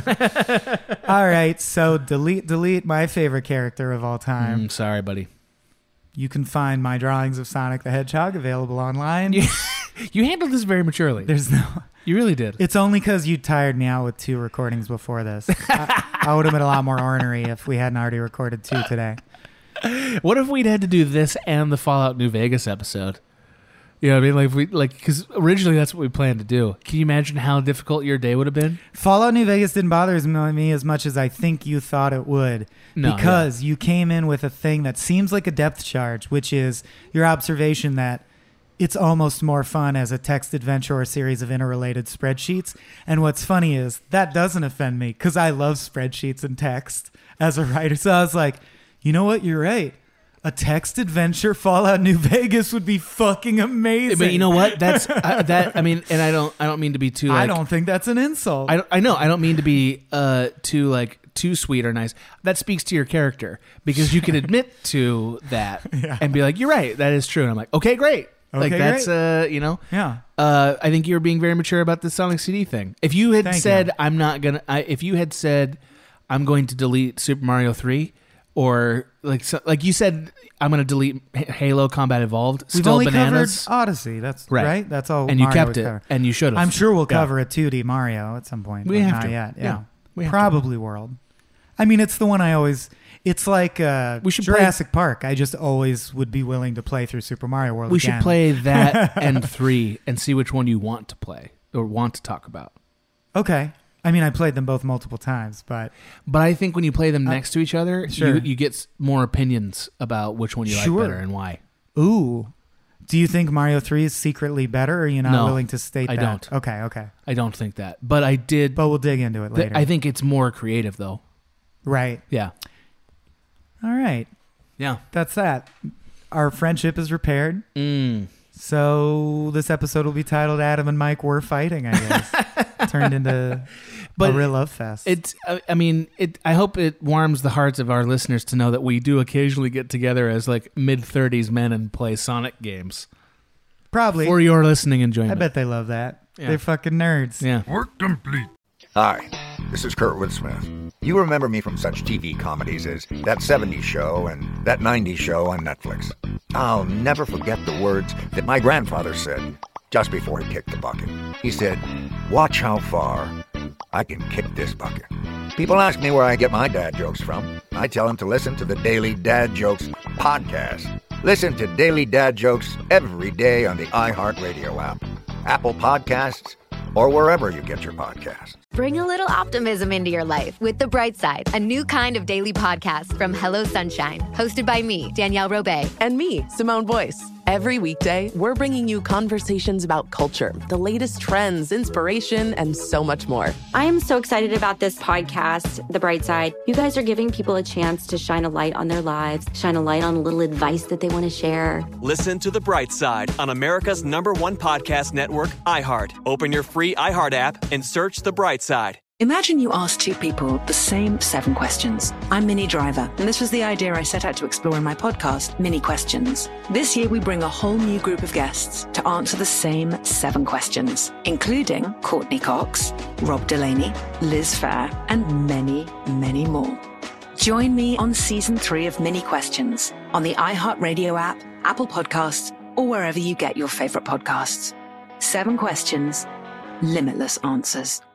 All right, so delete, delete my favorite character of all time. Mm, sorry, buddy. You can find my drawings of Sonic the Hedgehog available online. You, you handled this very maturely. There's no... You really did. It's only because you tired me out with two recordings before this. I, I would have been a lot more ornery if we hadn't already recorded two today. What if we'd had to do this and the Fallout New Vegas episode? You know what I mean? Like, we like because originally that's what we planned to do. Can you imagine how difficult your day would have been? Fallout New Vegas didn't bother me as much as I think you thought it would. No, because yeah. you came in with a thing that seems like a depth charge, which is your observation that it's almost more fun as a text adventure or a series of interrelated spreadsheets. And what's funny is that doesn't offend me because I love spreadsheets and text as a writer. So I was like, you know what? You're right. A text adventure Fallout New Vegas would be fucking amazing. But you know what? That's uh, that. I mean, and I don't. I don't mean to be too. Like, I don't think that's an insult. I don't, I know. I don't mean to be uh too like too sweet or nice. That speaks to your character because you can admit to that Yeah. and be like, "You're right. That is true." And I'm like, "Okay, great." Like Okay, that's great. uh you know. Yeah. Uh, I think you were being very mature about the Sonic C D thing. If you had Thank said, you. "I'm not gonna," I, if you had said, "I'm going to delete Super Mario three," or like so, like you said, I'm going to delete Halo Combat Evolved. We've Still only bananas. covered Odyssey. That's Right. right. That's all. And you Mario kept would it, cover. and you should have. I'm sure we'll Yeah. cover a two D Mario at some point. We but have not to. yet. Yeah. Yeah. We have to. Probably World. I mean, it's the one I always. It's like uh, We should play- Jurassic Park. I just always would be willing to play through Super Mario World. We again. should play that and three and see which one you want to play or want to talk about. Okay. I mean, I played them both multiple times, but But I think when you play them Uh, next to each other, sure. you, you get s- more opinions about which one you Sure. like better and why. ooh, Do you think Mario three is secretly better, or are you not No, willing to state I that? don't. Okay, okay. I don't think that. But I did. But we'll dig into it th- later. I think it's more creative, though. Right. Yeah. All right. Yeah. That's that. Our friendship is repaired. Mm. So this episode will be titled Adam and Mike Were Fighting, I guess. Turned into But a real love fest. It's. I I mean, it. I hope it warms the hearts of our listeners to know that we do occasionally get together as like mid thirties men and play Sonic games. Probably. For your listening enjoyment. I bet they love that. Yeah. They're fucking nerds. Yeah. Work complete. Hi, this is Kurtwood Smith. You remember me from such T V comedies as That seventies Show and That nineties Show on Netflix. I'll never forget the words that my grandfather said just before he kicked the bucket. He said, "Watch how far I can kick this bucket." People ask me where I get my dad jokes from. I tell them to listen to the Daily Dad Jokes podcast. Listen to Daily Dad Jokes every day on the iHeartRadio app, Apple Podcasts, or wherever you get your podcasts. Bring a little optimism into your life with The Bright Side, a new kind of daily podcast from Hello Sunshine, hosted by me, Danielle Robay. And me, Simone Boyce. Every weekday, we're bringing you conversations about culture, the latest trends, inspiration, and so much more. I am so excited about this podcast, The Bright Side. You guys are giving people a chance to shine a light on their lives, shine a light on a little advice that they want to share. Listen to The Bright Side on America's number one podcast network, iHeart. Open your free iHeart app and search The Bright Side. Imagine you ask two people the same seven questions. I'm Minnie Driver, and this was the idea I set out to explore in my podcast, Minnie Questions. This year, we bring a whole new group of guests to answer the same seven questions, including Courtney Cox, Rob Delaney, Liz Phair, and many, many more. Join me on season three of Minnie Questions on the iHeartRadio app, Apple Podcasts, or wherever you get your favorite podcasts. Seven questions, limitless answers.